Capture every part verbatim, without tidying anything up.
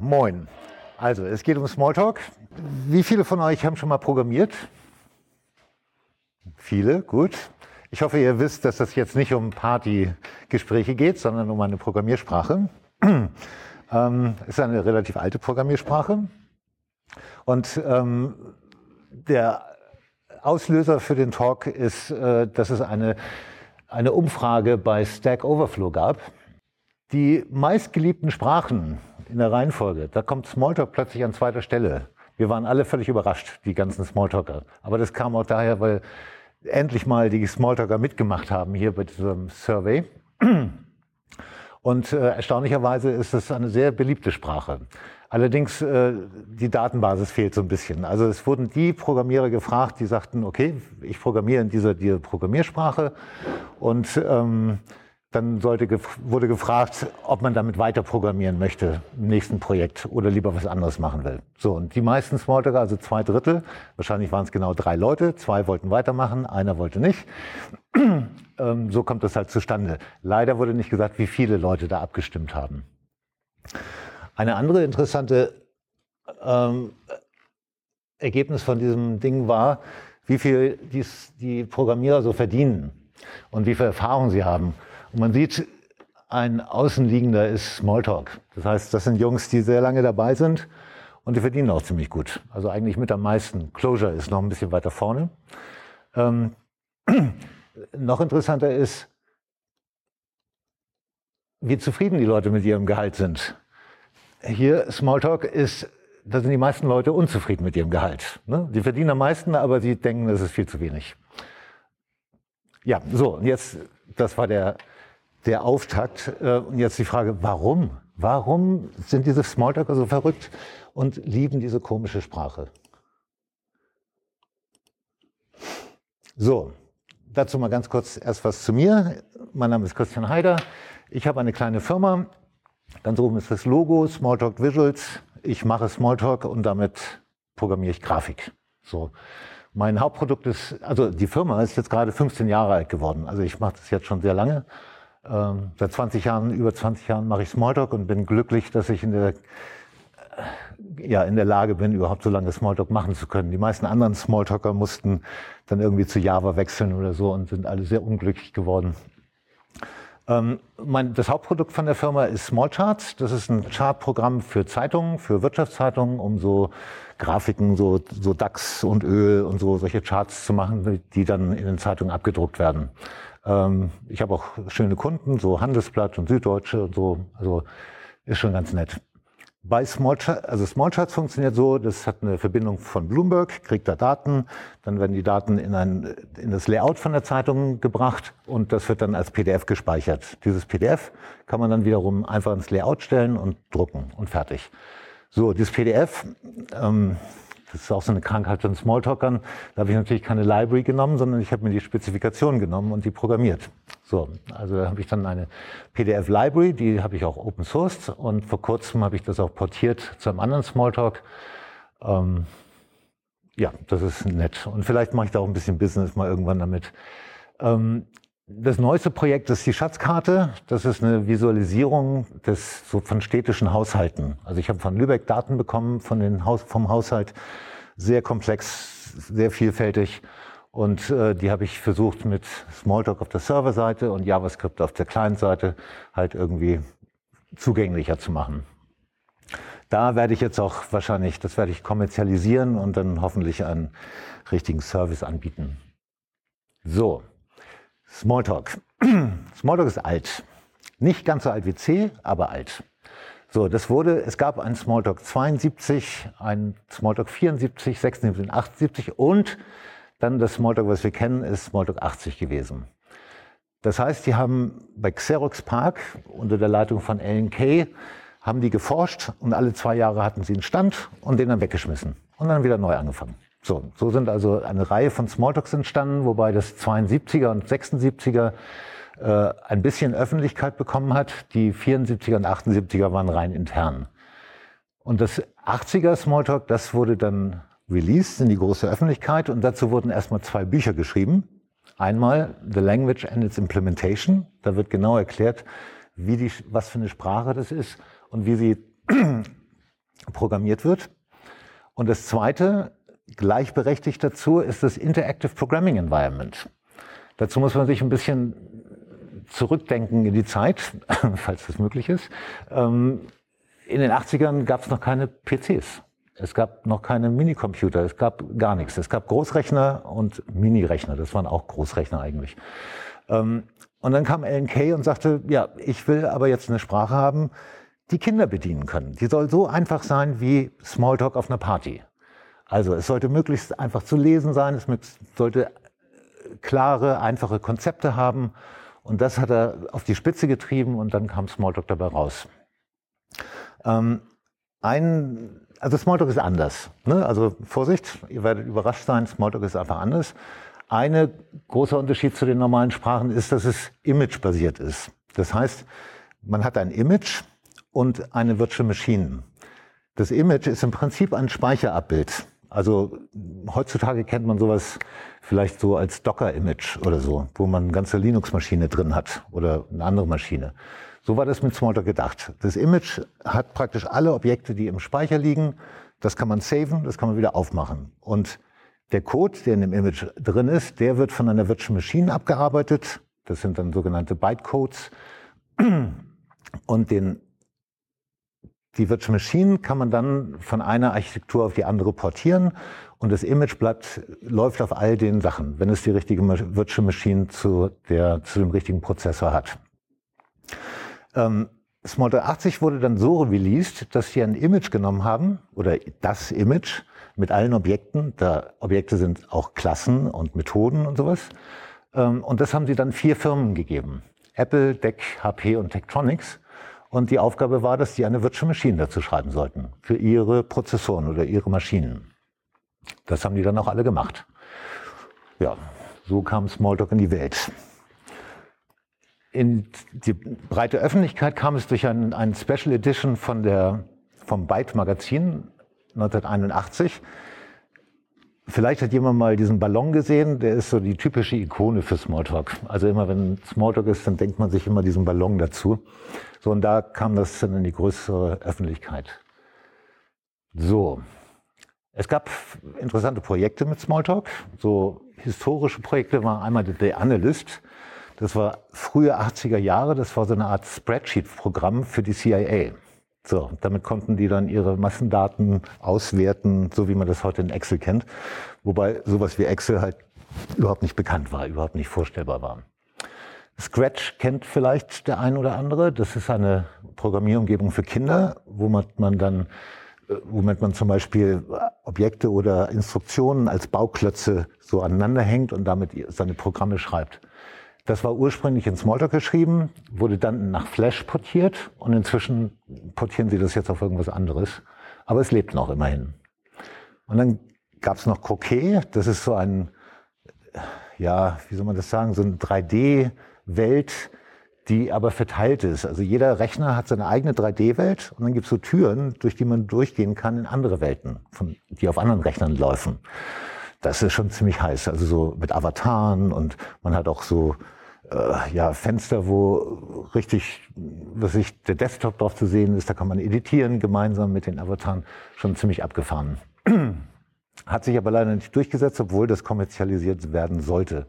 moin. Also, es geht um Smalltalk. Wie viele von euch haben schon mal programmiert? Viele, gut. Ich hoffe, ihr wisst, dass das jetzt nicht um Partygespräche geht, sondern um eine Programmiersprache. ähm, ist eine relativ alte Programmiersprache. Und ähm, der Auslöser für den Talk ist, äh, dass es eine, eine Umfrage bei Stack Overflow gab. Die meistgeliebten Sprachen in der Reihenfolge, da kommt Smalltalk plötzlich an zweiter Stelle. Wir waren alle völlig überrascht, die ganzen Smalltalker. Aber das kam auch daher, weil endlich mal die Smalltalker mitgemacht haben hier bei diesem Survey. Und äh, erstaunlicherweise ist es eine sehr beliebte Sprache. Allerdings, äh, die Datenbasis fehlt so ein bisschen. Also es wurden die Programmierer gefragt, die sagten, okay, ich programmiere in dieser, dieser Programmiersprache. Und ähm, dann sollte, wurde gefragt, ob man damit weiter programmieren möchte im nächsten Projekt oder lieber was anderes machen will. So, und die meisten Smalltalker, also zwei Drittel, wahrscheinlich waren es genau drei Leute, zwei wollten weitermachen, einer wollte nicht. ähm, so kommt das halt zustande. Leider wurde nicht gesagt, wie viele Leute da abgestimmt haben. Eine andere interessante ähm, Ergebnis von diesem Ding war, wie viel dies, die Programmierer so verdienen und wie viel Erfahrung sie haben. Und man sieht, ein Außenliegender ist Smalltalk. Das heißt, das sind Jungs, die sehr lange dabei sind und die verdienen auch ziemlich gut. Also eigentlich mit am meisten. Clojure ist noch ein bisschen weiter vorne. Ähm, noch interessanter ist, wie zufrieden die Leute mit ihrem Gehalt sind. Hier Smalltalk ist, da sind die meisten Leute unzufrieden mit ihrem Gehalt. Ne? Die verdienen am meisten, aber sie denken, das ist viel zu wenig. Ja, so, und jetzt, das war der, der Auftakt. Und jetzt die Frage, warum? Warum sind diese Smalltalker so verrückt und lieben diese komische Sprache? So, dazu mal ganz kurz erst was zu mir. Mein Name ist Christian Haider. Ich habe eine kleine Firma. Ganz oben ist das Logo, Smalltalk Visuals. Ich mache Smalltalk und damit programmiere ich Grafik. So. Mein Hauptprodukt ist, also die Firma ist jetzt gerade fünfzehn Jahre alt geworden. Also ich mache das jetzt schon sehr lange. Ähm, seit zwanzig Jahren, über zwanzig Jahren mache ich Smalltalk und bin glücklich, dass ich in der, äh, ja, in der Lage bin, überhaupt so lange Smalltalk machen zu können. Die meisten anderen Smalltalker mussten dann irgendwie zu Java wechseln oder so und sind alle sehr unglücklich geworden. Ähm, mein, das Hauptprodukt von der Firma ist Smallcharts. Das ist ein Chartprogramm für Zeitungen, für Wirtschaftszeitungen, um so Grafiken, so, so DAX und Öl und so solche Charts zu machen, die dann in den Zeitungen abgedruckt werden. Ähm, ich habe auch schöne Kunden, so Handelsblatt und Süddeutsche und so. Also ist schon ganz nett. Bei Smallcharts, also Smallcharts funktioniert so, das hat eine Verbindung von Bloomberg, kriegt da Daten, dann werden die Daten in, ein, in das Layout von der Zeitung gebracht und das wird dann als P D F gespeichert. Dieses P D F kann man dann wiederum einfach ins Layout stellen und drucken und fertig. So, dieses P D F, ähm, das ist auch so eine Krankheit von Smalltalkern, da habe ich natürlich keine Library genommen, sondern ich habe mir die Spezifikation genommen und die programmiert. So, also da habe ich dann eine P D F-Library, die habe ich auch open sourced und vor kurzem habe ich das auch portiert zu einem anderen Smalltalk. Ähm, ja, das ist nett. Und vielleicht mache ich da auch ein bisschen Business mal irgendwann damit. Ähm, das neueste Projekt ist die Schatzkarte. Das ist eine Visualisierung des, so von städtischen Haushalten. Also ich habe von Lübeck Daten bekommen von den Haus, vom Haushalt. Sehr komplex, sehr vielfältig. Und äh, die habe ich versucht mit Smalltalk auf der Serverseite und JavaScript auf der Client-Seite halt irgendwie zugänglicher zu machen. Da werde ich jetzt auch wahrscheinlich, das werde ich kommerzialisieren und dann hoffentlich einen richtigen Service anbieten. So, Smalltalk. Smalltalk ist alt. Nicht ganz so alt wie C, aber alt. So, das wurde, es gab einen Smalltalk zweiundsiebzig, einen Smalltalk vierundsiebzig, sechsundsiebzig und achtundsiebzig und dann das Smalltalk, was wir kennen, ist Smalltalk achtzig gewesen. Das heißt, die haben bei Xerox PARC unter der Leitung von Alan Kay, haben die geforscht und alle zwei Jahre hatten sie einen Stand und den dann weggeschmissen und dann wieder neu angefangen. So, so sind also eine Reihe von Smalltalks entstanden, wobei das zweiundsiebziger und sechsundsiebziger äh, ein bisschen Öffentlichkeit bekommen hat. Die vierundsiebziger und achtundsiebziger waren rein intern. Und das achtziger Smalltalk, das wurde dann released in die große Öffentlichkeit und dazu wurden erstmal zwei Bücher geschrieben. Einmal The Language and its Implementation. Da wird genau erklärt, wie die, was für eine Sprache das ist und wie sie programmiert wird. Und das zweite, gleichberechtigt dazu, ist das Interactive Programming Environment. Dazu muss man sich ein bisschen zurückdenken in die Zeit, falls das möglich ist. In den achtzigern gab es noch keine P Cs. Es gab noch keine Minicomputer, es gab gar nichts. Es gab Großrechner und Minirechner, das waren auch Großrechner eigentlich. Und dann kam Alan Kay und sagte, ja, ich will aber jetzt eine Sprache haben, die Kinder bedienen können. Die soll so einfach sein wie Smalltalk auf einer Party. Also es sollte möglichst einfach zu lesen sein, es sollte klare, einfache Konzepte haben. Und das hat er auf die Spitze getrieben und dann kam Smalltalk dabei raus. Ähm, ein, also Smalltalk ist anders. Ne? Also Vorsicht, ihr werdet überrascht sein, Smalltalk ist einfach anders. Ein großer Unterschied zu den normalen Sprachen ist, dass es imagebasiert ist. Das heißt, man hat ein Image und eine Virtual Machine. Das Image ist im Prinzip ein Speicherabbild. Also heutzutage kennt man sowas vielleicht so als Docker-Image oder so, wo man eine ganze Linux-Maschine drin hat oder eine andere Maschine. So war das mit Smalltalk gedacht. Das Image hat praktisch alle Objekte, die im Speicher liegen. Das kann man saven, das kann man wieder aufmachen. Und der Code, der in dem Image drin ist, der wird von einer Virtual Machine abgearbeitet. Das sind dann sogenannte Bytecodes. Und den Die Virtual Machine kann man dann von einer Architektur auf die andere portieren und das Image bleibt, läuft auf all den Sachen, wenn es die richtige Virtual Machine zu, der, zu dem richtigen Prozessor hat. Ähm, Smalltalk achtzig wurde dann so released, dass sie ein Image genommen haben, oder das Image mit allen Objekten, da Objekte sind auch Klassen und Methoden und sowas, ähm, und das haben sie dann vier Firmen gegeben. Apple, D E C, H P und Tektronix. Und die Aufgabe war, dass die eine Virtual Machine dazu schreiben sollten, für ihre Prozessoren oder ihre Maschinen. Das haben die dann auch alle gemacht. Ja, so kam Smalltalk in die Welt. In die breite Öffentlichkeit kam es durch ein, ein Special Edition von der, vom Byte Magazin neunzehnhunderteinundachtzig. Vielleicht hat jemand mal diesen Ballon gesehen, der ist so die typische Ikone für Smalltalk. Also immer wenn Smalltalk ist, dann denkt man sich immer diesen Ballon dazu. So, und da kam das dann in die größere Öffentlichkeit. So, es gab interessante Projekte mit Smalltalk. So historische Projekte waren einmal The Analyst. Das war frühe achtziger Jahre, das war so eine Art Spreadsheet-Programm für die C I A. So, damit konnten die dann ihre Massendaten auswerten, so wie man das heute in Excel kennt. Wobei sowas wie Excel halt überhaupt nicht bekannt war, überhaupt nicht vorstellbar war. Scratch kennt vielleicht der ein oder andere. Das ist eine Programmierumgebung für Kinder, wo man, man dann, womit man zum Beispiel Objekte oder Instruktionen als Bauklötze so aneinander hängt und damit seine Programme schreibt. Das war ursprünglich in Smalltalk geschrieben, wurde dann nach Flash portiert und inzwischen portieren sie das jetzt auf irgendwas anderes. Aber es lebt noch immerhin. Und dann gab es noch Croquet, das ist so ein, ja, wie soll man das sagen, so eine drei D-Welt, die aber verteilt ist. Also jeder Rechner hat seine eigene drei D-Welt und dann gibt es so Türen, durch die man durchgehen kann in andere Welten, von, die auf anderen Rechnern laufen. Das ist schon ziemlich heiß, also so mit Avataren und man hat auch so äh, ja, Fenster, wo richtig, was ich, der Desktop drauf zu sehen ist, da kann man editieren gemeinsam mit den Avataren, schon ziemlich abgefahren. Hat sich aber leider nicht durchgesetzt, obwohl das kommerzialisiert werden sollte.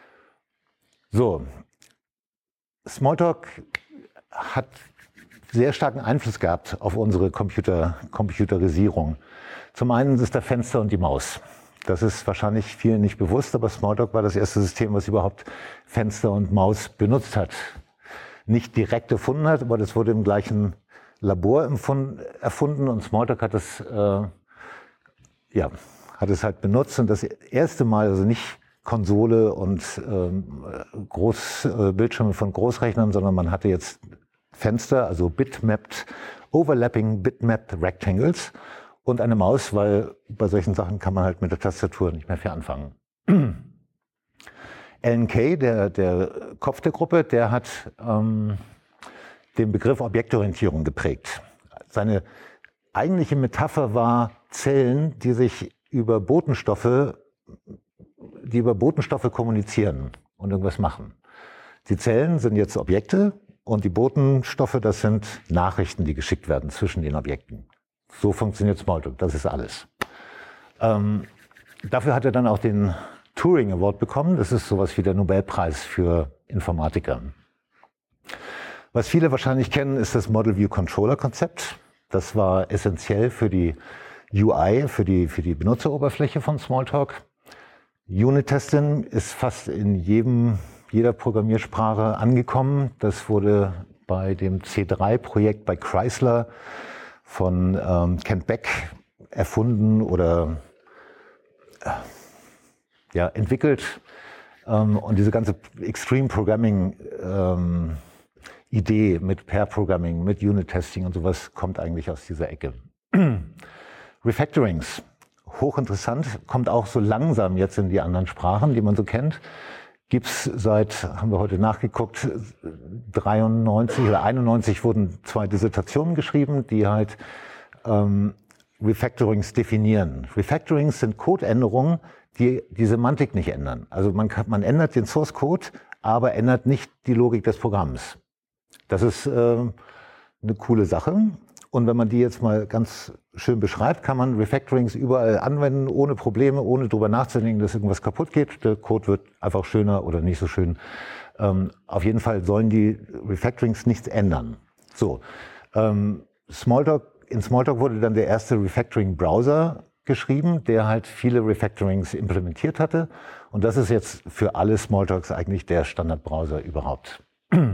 So, Smalltalk hat sehr starken Einfluss gehabt auf unsere Computer, Computerisierung. Zum einen ist der Fenster und die Maus. Das ist wahrscheinlich vielen nicht bewusst, aber Smalltalk war das erste System, was überhaupt Fenster und Maus benutzt hat. Nicht direkt erfunden hat, aber das wurde im gleichen Labor erfunden und Smalltalk hat es, äh, ja, hat es halt benutzt. Und das erste Mal, also nicht Konsole und ähm, Groß, äh, Bildschirme von Großrechnern, sondern man hatte jetzt Fenster, also bitmapped, overlapping bitmapped rectangles. Und eine Maus, weil bei solchen Sachen kann man halt mit der Tastatur nicht mehr viel anfangen. Alan Kay, der, der Kopf der Gruppe, der hat ähm, den Begriff Objektorientierung geprägt. Seine eigentliche Metapher war Zellen, die sich über Botenstoffe, die über Botenstoffe kommunizieren und irgendwas machen. Die Zellen sind jetzt Objekte und die Botenstoffe, das sind Nachrichten, die geschickt werden zwischen den Objekten. So funktioniert Smalltalk, das ist alles. Ähm, dafür hat er dann auch den Turing Award bekommen. Das ist sowas wie der Nobelpreis für Informatiker. Was viele wahrscheinlich kennen, ist das Model View Controller Konzept. Das war essentiell für die U I, für die, für die Benutzeroberfläche von Smalltalk. Unit-Testing ist fast in jedem, jeder Programmiersprache angekommen. Das wurde bei dem C drei Projekt bei Chrysler von ähm, Kent Beck erfunden oder äh, ja, entwickelt. Ähm, und diese ganze Extreme Programming ähm, Idee mit Pair Programming, mit Unit Testing und sowas kommt eigentlich aus dieser Ecke. Refactorings, hochinteressant, kommt auch so langsam jetzt in die anderen Sprachen, die man so kennt. Gibt's seit, haben wir heute nachgeguckt, dreiundneunzig oder einundneunzig wurden zwei Dissertationen geschrieben, die halt ähm, Refactorings definieren. Refactorings sind Codeänderungen, die die Semantik nicht ändern. Also man, kann, man ändert den Source Code, aber ändert nicht die Logik des Programms. Das ist äh, eine coole Sache. Und wenn man die jetzt mal ganz schön beschreibt, kann man Refactorings überall anwenden, ohne Probleme, ohne drüber nachzudenken, dass irgendwas kaputt geht. Der Code wird einfach schöner oder nicht so schön. Ähm, auf jeden Fall sollen die Refactorings nichts ändern. So, ähm, Smalltalk, in Smalltalk wurde dann der erste Refactoring-Browser geschrieben, der halt viele Refactorings implementiert hatte. Und das ist jetzt für alle Smalltalks eigentlich der Standardbrowser überhaupt.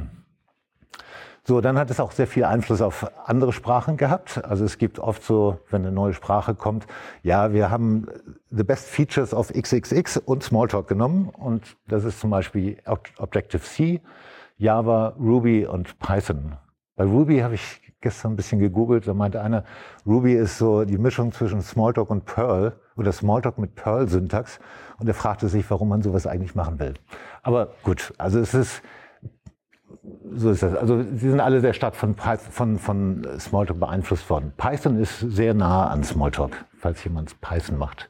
So, dann hat es auch sehr viel Einfluss auf andere Sprachen gehabt. Also es gibt oft so, wenn eine neue Sprache kommt, ja, wir haben the best features of X X X und Smalltalk genommen. Und das ist zum Beispiel Objective-C, Java, Ruby und Python. Bei Ruby habe ich gestern ein bisschen gegoogelt, da meinte einer, Ruby ist so die Mischung zwischen Smalltalk und Perl oder Smalltalk mit Perl-Syntax. Und er fragte sich, warum man sowas eigentlich machen will. Aber gut, also es ist... So ist das. Also sie sind alle sehr stark von, von, von Smalltalk beeinflusst worden. Python ist sehr nah an Smalltalk, falls jemand Python macht.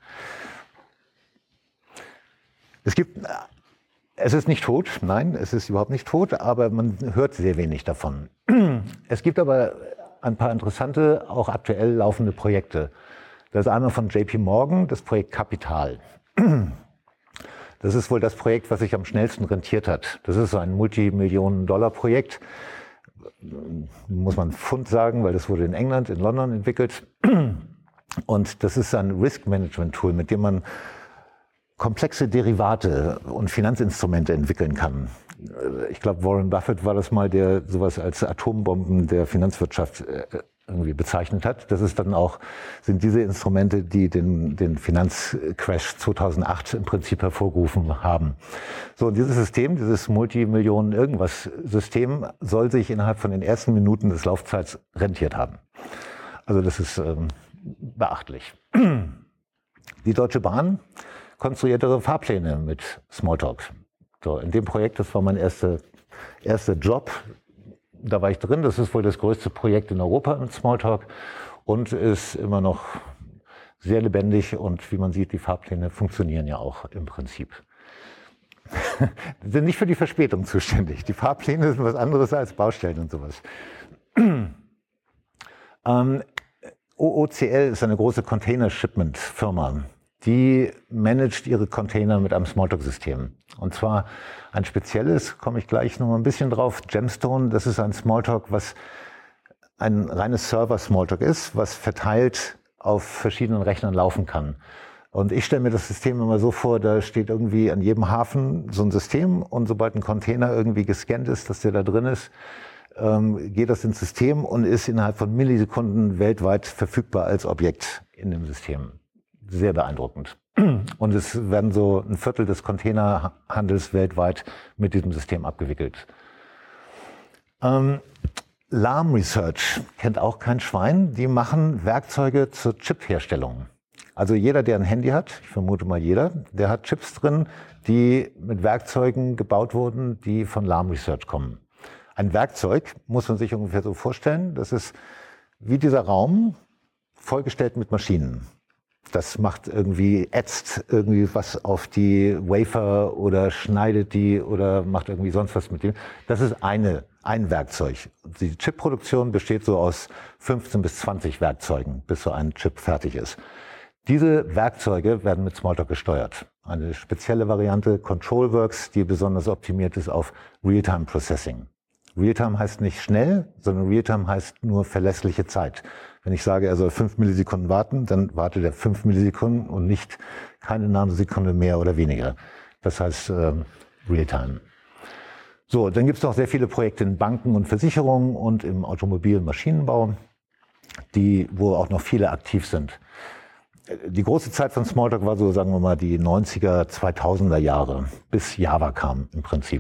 Es gibt, es ist nicht tot, nein, es ist überhaupt nicht tot, aber man hört sehr wenig davon. Es gibt aber ein paar interessante, auch aktuell laufende Projekte. Das ist einmal von J P Morgan, das Projekt Kapital. Das ist wohl das Projekt, was sich am schnellsten rentiert hat. Das ist so ein Multimillionen-Dollar-Projekt. Muss man Pfund sagen, weil das wurde in England, in London entwickelt. Und das ist ein Risk-Management-Tool, mit dem man komplexe Derivate und Finanzinstrumente entwickeln kann. Ich glaube, Warren Buffett war das mal, der sowas als Atombomben der Finanzwirtschaft irgendwie bezeichnet hat. Das ist dann auch, sind diese Instrumente, die den, den Finanzcrash zweitausendacht im Prinzip hervorgerufen haben. So, und dieses System, dieses Multimillionen-Irgendwas-System soll sich innerhalb von den ersten Minuten des Laufzeits rentiert haben. Also das ist ähm, beachtlich. Die Deutsche Bahn konstruiert ihre Fahrpläne mit Smalltalk. So, in dem Projekt, das war mein erster, erster Job, da war ich drin, das ist wohl das größte Projekt in Europa mit Smalltalk und ist immer noch sehr lebendig und wie man sieht, die Fahrpläne funktionieren ja auch im Prinzip. Die sind nicht für die Verspätung zuständig. Die Fahrpläne sind was anderes als Baustellen und sowas. ähm, O O C L ist eine große Container-Shipment-Firma. Die managt ihre Container mit einem Smalltalk-System. Und zwar ein spezielles, komme ich gleich noch mal ein bisschen drauf, Gemstone. Das ist ein Smalltalk, was ein reines Server-Smalltalk ist, was verteilt auf verschiedenen Rechnern laufen kann. Und ich stelle mir das System immer so vor, da steht irgendwie an jedem Hafen so ein System und sobald ein Container irgendwie gescannt ist, dass der da drin ist, ähm, geht das ins System und ist innerhalb von Millisekunden weltweit verfügbar als Objekt in dem System. Sehr beeindruckend. Und es werden so ein Viertel des Containerhandels weltweit mit diesem System abgewickelt. Ähm, Lam Research kennt auch kein Schwein. Die machen Werkzeuge zur Chip-Herstellung. Also jeder, der ein Handy hat, ich vermute mal jeder, der hat Chips drin, die mit Werkzeugen gebaut wurden, die von Lam Research kommen. Ein Werkzeug muss man sich ungefähr so vorstellen, das ist wie dieser Raum vollgestellt mit Maschinen. Das macht irgendwie, ätzt irgendwie was auf die Wafer oder schneidet die oder macht irgendwie sonst was mit dem. Das ist eine ein Werkzeug. Die Chipproduktion besteht so aus fünfzehn bis zwanzig Werkzeugen, bis so ein Chip fertig ist. Diese Werkzeuge werden mit Smalltalk gesteuert. Eine spezielle Variante, ControlWorks, die besonders optimiert ist auf Realtime Processing. Realtime heißt nicht schnell, sondern Realtime heißt nur verlässliche Zeit. Wenn ich sage, er soll fünf Millisekunden warten, dann wartet er fünf Millisekunden und nicht keine Nanosekunde mehr oder weniger. Das heißt äh, Realtime. So, dann gibt es noch sehr viele Projekte in Banken und Versicherungen und im Automobil- und Maschinenbau, die, wo auch noch viele aktiv sind. Die große Zeit von Smalltalk war so, sagen wir mal, die neunziger, zweitausender Jahre, bis Java kam im Prinzip.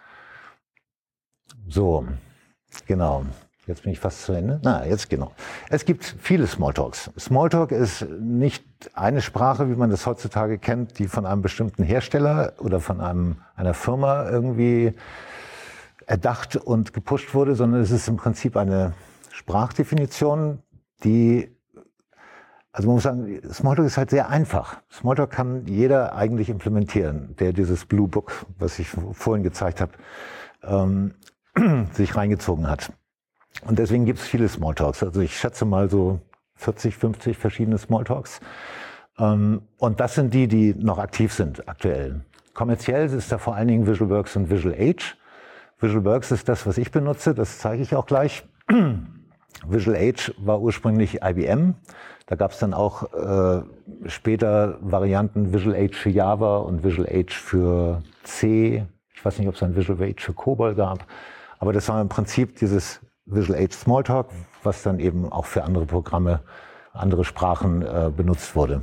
So, genau. Jetzt bin ich fast zu Ende. Na, jetzt genau. Es gibt viele Smalltalks. Smalltalk ist nicht eine Sprache, wie man das heutzutage kennt, die von einem bestimmten Hersteller oder von einem, einer Firma irgendwie erdacht und gepusht wurde, sondern es ist im Prinzip eine Sprachdefinition, die, also man muss sagen, Smalltalk ist halt sehr einfach. Smalltalk kann jeder eigentlich implementieren, der dieses Blue Book, was ich vorhin gezeigt habe, ähm, sich reingezogen hat. Und deswegen gibt es viele Smalltalks. Also ich schätze mal so vierzig, fünfzig verschiedene Smalltalks. Ähm, und das sind die, die noch aktiv sind aktuell. Kommerziell ist da vor allen Dingen VisualWorks und Visual Age. VisualWorks ist das, was ich benutze. Das zeige ich auch gleich. Visual Age war ursprünglich I B M. Da gab es dann auch äh, später Varianten Visual Age für Java und Visual Age für C. Ich weiß nicht, ob es ein Visual Age für COBOL gab. Aber das war im Prinzip dieses Visual Age Smalltalk, was dann eben auch für andere Programme, andere Sprachen äh, benutzt wurde.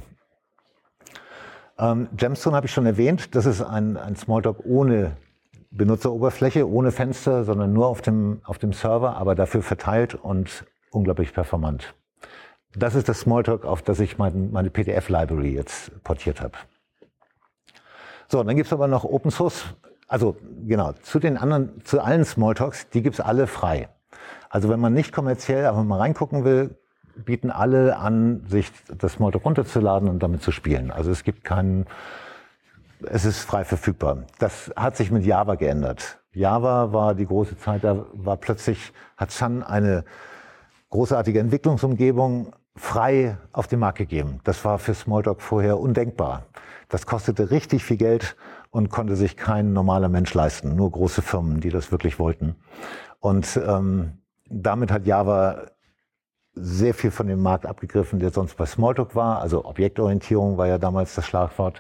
Ähm, Gemstone habe ich schon erwähnt. Das ist ein, ein Smalltalk ohne Benutzeroberfläche, ohne Fenster, sondern nur auf dem, auf dem Server, aber dafür verteilt und unglaublich performant. Das ist das Smalltalk, auf das ich mein, meine P D F-Library jetzt portiert habe. So, dann gibt es aber noch Open Source. Also genau, zu den anderen, zu allen Smalltalks, die gibt es alle frei. Also wenn man nicht kommerziell einfach mal reingucken will, bieten alle an, sich das Smalltalk runterzuladen und damit zu spielen. Also es gibt keinen, es ist frei verfügbar. Das hat sich mit Java geändert. Java war die große Zeit, da war plötzlich, hat Sun eine großartige Entwicklungsumgebung frei auf den Markt gegeben. Das war für Smalltalk vorher undenkbar. Das kostete richtig viel Geld und konnte sich kein normaler Mensch leisten, nur große Firmen, die das wirklich wollten. Und ähm, damit hat Java sehr viel von dem Markt abgegriffen, der sonst bei Smalltalk war. Also Objektorientierung war ja damals das Schlagwort.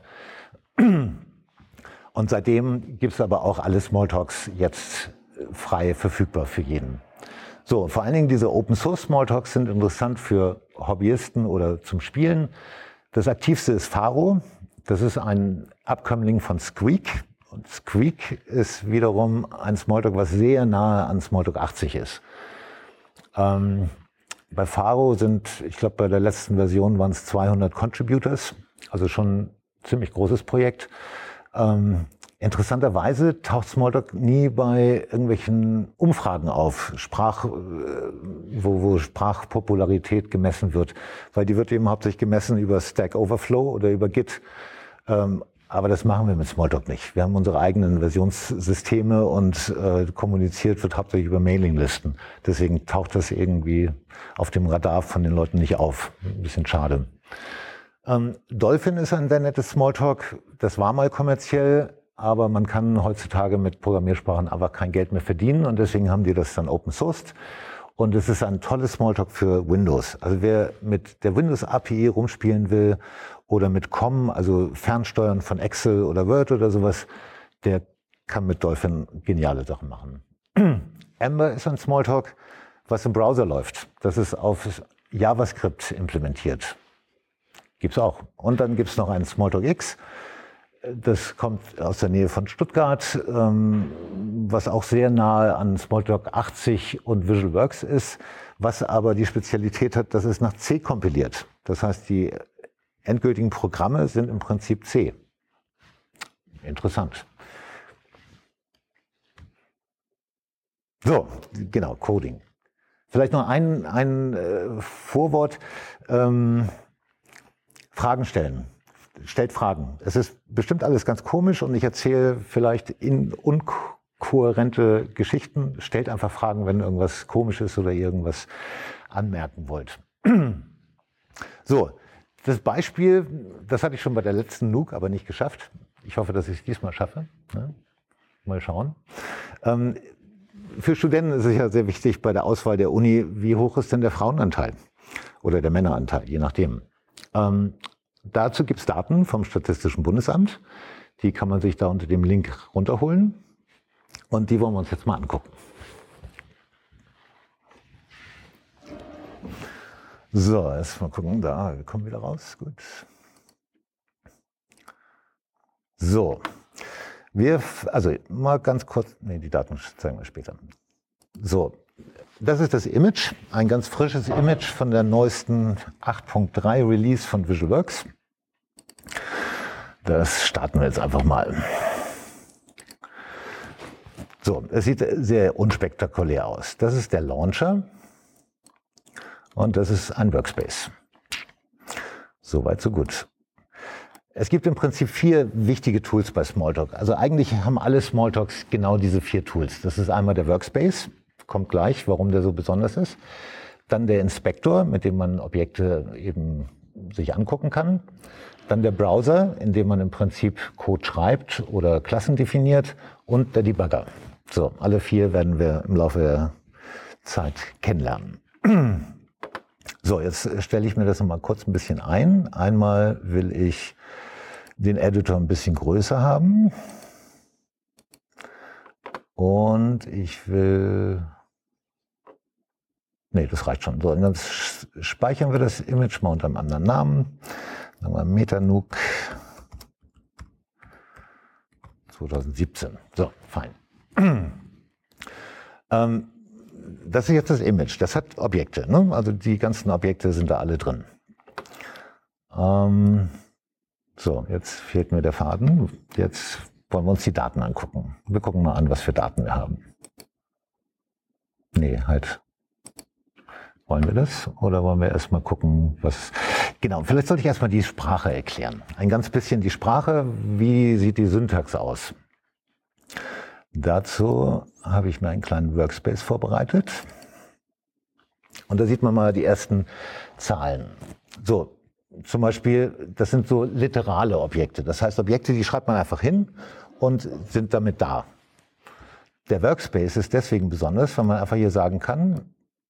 Und seitdem gibt es aber auch alle Smalltalks jetzt frei verfügbar für jeden. So, vor allen Dingen diese Open Source Smalltalks sind interessant für Hobbyisten oder zum Spielen. Das aktivste ist Faro. Das ist ein Abkömmling von Squeak. Und Squeak ist wiederum ein Smalltalk, was sehr nahe an Smalltalk achtzig ist. Ähm, bei Faro sind, ich glaube, bei der letzten Version waren es zweihundert Contributors, also schon ein ziemlich großes Projekt. Ähm, interessanterweise taucht Smalltalk nie bei irgendwelchen Umfragen auf, Sprach, wo, wo Sprachpopularität gemessen wird, weil die wird eben hauptsächlich gemessen über Stack Overflow oder über Git. Ähm, aber das machen wir mit Smalltalk nicht. Wir haben unsere eigenen Versionssysteme und äh, kommuniziert wird hauptsächlich über Mailinglisten. Deswegen taucht das irgendwie auf dem Radar von den Leuten nicht auf. Ein bisschen schade. Ähm, Dolphin ist ein sehr nettes Smalltalk. Das war mal kommerziell, aber man kann heutzutage mit Programmiersprachen einfach kein Geld mehr verdienen und deswegen haben die das dann open sourced. Und es ist ein tolles Smalltalk für Windows. Also wer mit der Windows A P I rumspielen will oder mit C O M, also Fernsteuern von Excel oder Word oder sowas, der kann mit Dolphin geniale Sachen machen. Ember ist ein Smalltalk, was im Browser läuft. Das ist auf JavaScript implementiert. Gibt's auch. Und dann gibt's noch einen Smalltalk X. Das kommt aus der Nähe von Stuttgart, ähm, was auch sehr nahe an Smalltalk achtzig und VisualWorks ist, was aber die Spezialität hat, dass es nach C kompiliert. Das heißt, die endgültigen Programme sind im Prinzip C. Interessant. So, genau, Coding. Vielleicht noch ein, ein äh, Vorwort. Ähm, Fragen stellen. Stellt Fragen. Es ist bestimmt alles ganz komisch und ich erzähle vielleicht in kohärente Geschichten. Stellt einfach Fragen, wenn irgendwas komisch ist oder irgendwas anmerken wollt. So, das Beispiel, das hatte ich schon bei der letzten Nuke, aber nicht geschafft. Ich hoffe, dass ich es diesmal schaffe. Ne? Mal schauen. Ähm, für Studenten ist es ja sehr wichtig bei der Auswahl der Uni, wie hoch ist denn der Frauenanteil oder der Männeranteil, je nachdem. Ähm, dazu gibt es Daten vom Statistischen Bundesamt. Die kann man sich da unter dem Link runterholen. Und die wollen wir uns jetzt mal angucken. So, erst mal gucken, da, wir kommen wieder raus, gut. So, wir, also mal ganz kurz, nee, die Daten zeigen wir später. So, das ist das Image, ein ganz frisches Image von der neuesten acht Punkt drei Release von Visualworks. Das starten wir jetzt einfach mal. So, es sieht sehr unspektakulär aus. Das ist der Launcher. Und das ist ein Workspace. Soweit, so gut. Es gibt im Prinzip vier wichtige Tools bei Smalltalk. Also eigentlich haben alle Smalltalks genau diese vier Tools. Das ist einmal der Workspace, kommt gleich, warum der so besonders ist. Dann der Inspektor, mit dem man Objekte eben sich angucken kann. Dann der Browser, in dem man im Prinzip Code schreibt oder Klassen definiert. Und der Debugger. So, alle vier werden wir im Laufe der Zeit kennenlernen. So, jetzt stelle ich mir das noch mal kurz ein bisschen ein. Einmal will ich den Editor ein bisschen größer haben. Und ich will... Nee, das reicht schon. So, und dann speichern wir das Image mal unter einem anderen Namen. Sagen wir Metanuke zwanzig siebzehn. So, fein. ähm, Das ist jetzt das Image, das hat Objekte, ne? Also die ganzen Objekte sind da alle drin. Ähm, so, jetzt fehlt mir der Faden. Jetzt wollen wir uns die Daten angucken. Wir gucken mal an, was für Daten wir haben. Nee, halt. Wollen wir das? Oder wollen wir erstmal gucken, was... Genau, vielleicht sollte ich erstmal die Sprache erklären. Ein ganz bisschen die Sprache, wie sieht die Syntax aus? Dazu habe ich mir einen kleinen Workspace vorbereitet. Und da sieht man mal die ersten Zahlen. So, zum Beispiel, das sind so literale Objekte. Das heißt, Objekte, die schreibt man einfach hin und sind damit da. Der Workspace ist deswegen besonders, weil man einfach hier sagen kann,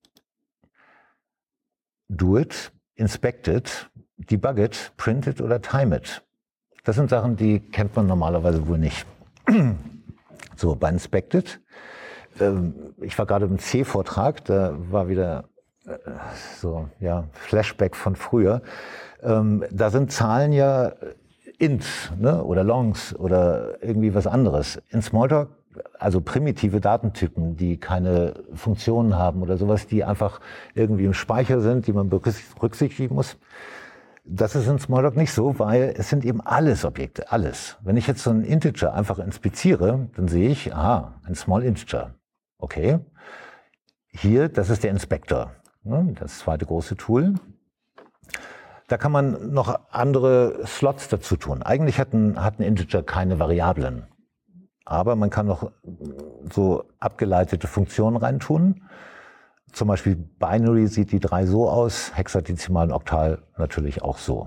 do it, inspect it, debug it, print it oder time it. Das sind Sachen, die kennt man normalerweise wohl nicht. So, bei Inspected, ähm, ich war gerade im C-Vortrag, da war wieder äh, so, ja, Flashback von früher. Ähm, da sind Zahlen ja int, ne, oder longs oder irgendwie was anderes. In Smalltalk, also primitive Datentypen, die keine Funktionen haben oder sowas, die einfach irgendwie im Speicher sind, die man berücksichtigen muss. Das ist in Smalltalk nicht so, weil es sind eben alles Objekte, alles. Wenn ich jetzt so einen Integer einfach inspiziere, dann sehe ich, aha, ein Small Integer. Okay. Hier, das ist der Inspektor, ne, das zweite große Tool. Da kann man noch andere Slots dazu tun. Eigentlich hat ein, hat ein Integer keine Variablen. Aber man kann noch so abgeleitete Funktionen reintun. Zum Beispiel Binary sieht die drei so aus, Hexadezimal und Oktal natürlich auch so.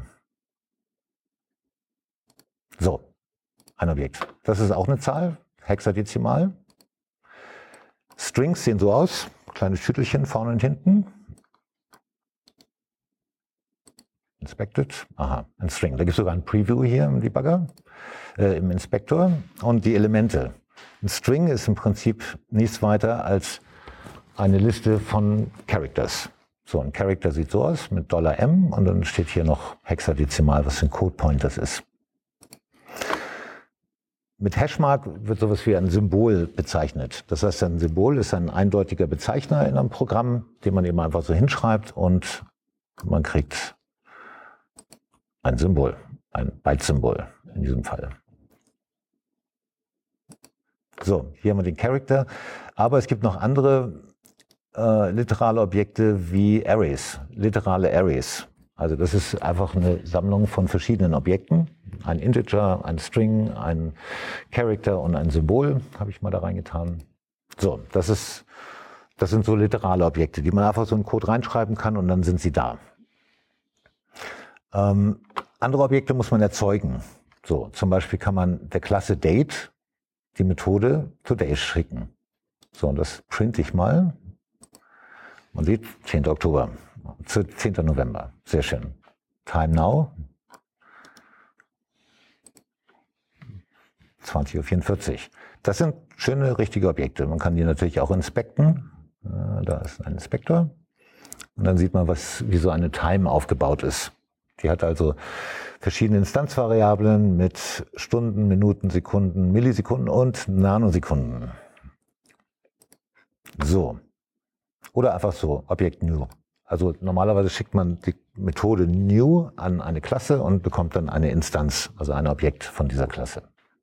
So, ein Objekt. Das ist auch eine Zahl, Hexadezimal. Strings sehen so aus, kleines Schüttelchen vorne und hinten. Inspected, aha, ein String. Da gibt es sogar ein Preview hier im Debugger, äh, im Inspektor. Und die Elemente. Ein String ist im Prinzip nichts weiter als eine Liste von Characters. So, ein Character sieht so aus mit $M und dann steht hier noch Hexadezimal, was ein Code Pointers ist. Mit Hashmark wird sowas wie ein Symbol bezeichnet. Das heißt, ein Symbol ist ein eindeutiger Bezeichner in einem Programm, den man eben einfach so hinschreibt und man kriegt ein Symbol, ein Byte-Symbol in diesem Fall. So, hier haben wir den Character, aber es gibt noch andere äh, literale Objekte wie Arrays, literale Arrays. Also das ist einfach eine Sammlung von verschiedenen Objekten, Ein Integer, ein String, ein Character und ein Symbol habe ich mal da reingetan. So, das ist, das sind so literale Objekte, die man einfach so in Code reinschreiben kann und dann sind sie da. Ähm, andere Objekte muss man erzeugen. So, zum Beispiel kann man der Klasse Date die Methode Today schicken. So, und das printe ich mal. Man sieht, zehnter Oktober, zehnter November. Sehr schön. Time now. zwanzig Uhr vierundvierzig. Das sind schöne, richtige Objekte. Man kann die natürlich auch inspekten. Da ist ein Inspektor. Und dann sieht man, was, wie so eine Time aufgebaut ist. Die hat also verschiedene Instanzvariablen mit Stunden, Minuten, Sekunden, Millisekunden und Nanosekunden. So. Oder einfach so, Objekt New. Also normalerweise schickt man die Methode New an eine Klasse und bekommt dann eine Instanz, also ein Objekt von dieser Klasse.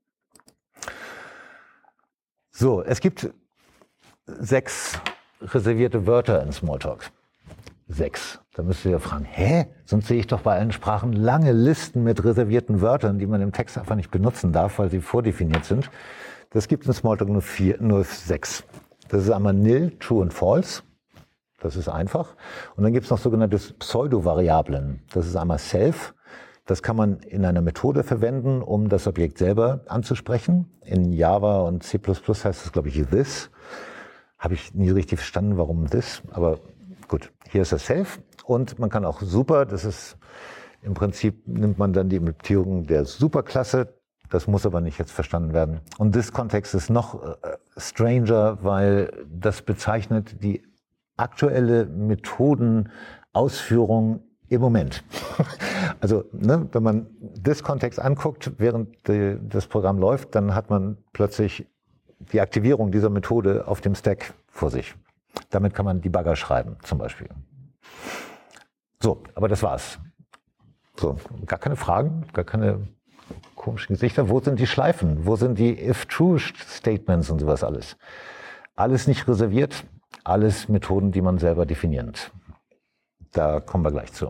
So, es gibt sechs reservierte Wörter in Smalltalk. Sechs. Da müsst ihr ja fragen, hä? Sonst sehe ich doch bei allen Sprachen lange Listen mit reservierten Wörtern, die man im Text einfach nicht benutzen darf, weil sie vordefiniert sind. Das gibt es in Smalltalk nur, vier, nur sechs. Das ist einmal nil, true und false. Das ist einfach. Und dann gibt es noch sogenannte Pseudo-Variablen. Das ist einmal self. Das kann man in einer Methode verwenden, um das Objekt selber anzusprechen. In Java und C plus plus heißt das, glaube ich, this. Habe ich nie richtig verstanden, warum this, aber gut, hier ist das self. Und man kann auch super, das ist im Prinzip, nimmt man dann die Implementierung der Superklasse. Das muss aber nicht jetzt verstanden werden. Und this Kontext ist noch äh, stranger, weil das bezeichnet die aktuelle Methodenausführung im Moment. Also ne, wenn man this Kontext anguckt, während die, das Programm läuft, dann hat man plötzlich die Aktivierung dieser Methode auf dem Stack vor sich. Damit kann man Debugger schreiben, zum Beispiel. So, aber das war's. So, gar keine Fragen, gar keine komischen Gesichter. Wo sind die Schleifen? Wo sind die if-true-Statements und sowas alles? Alles nicht reserviert, alles Methoden, die man selber definiert. Da kommen wir gleich zu.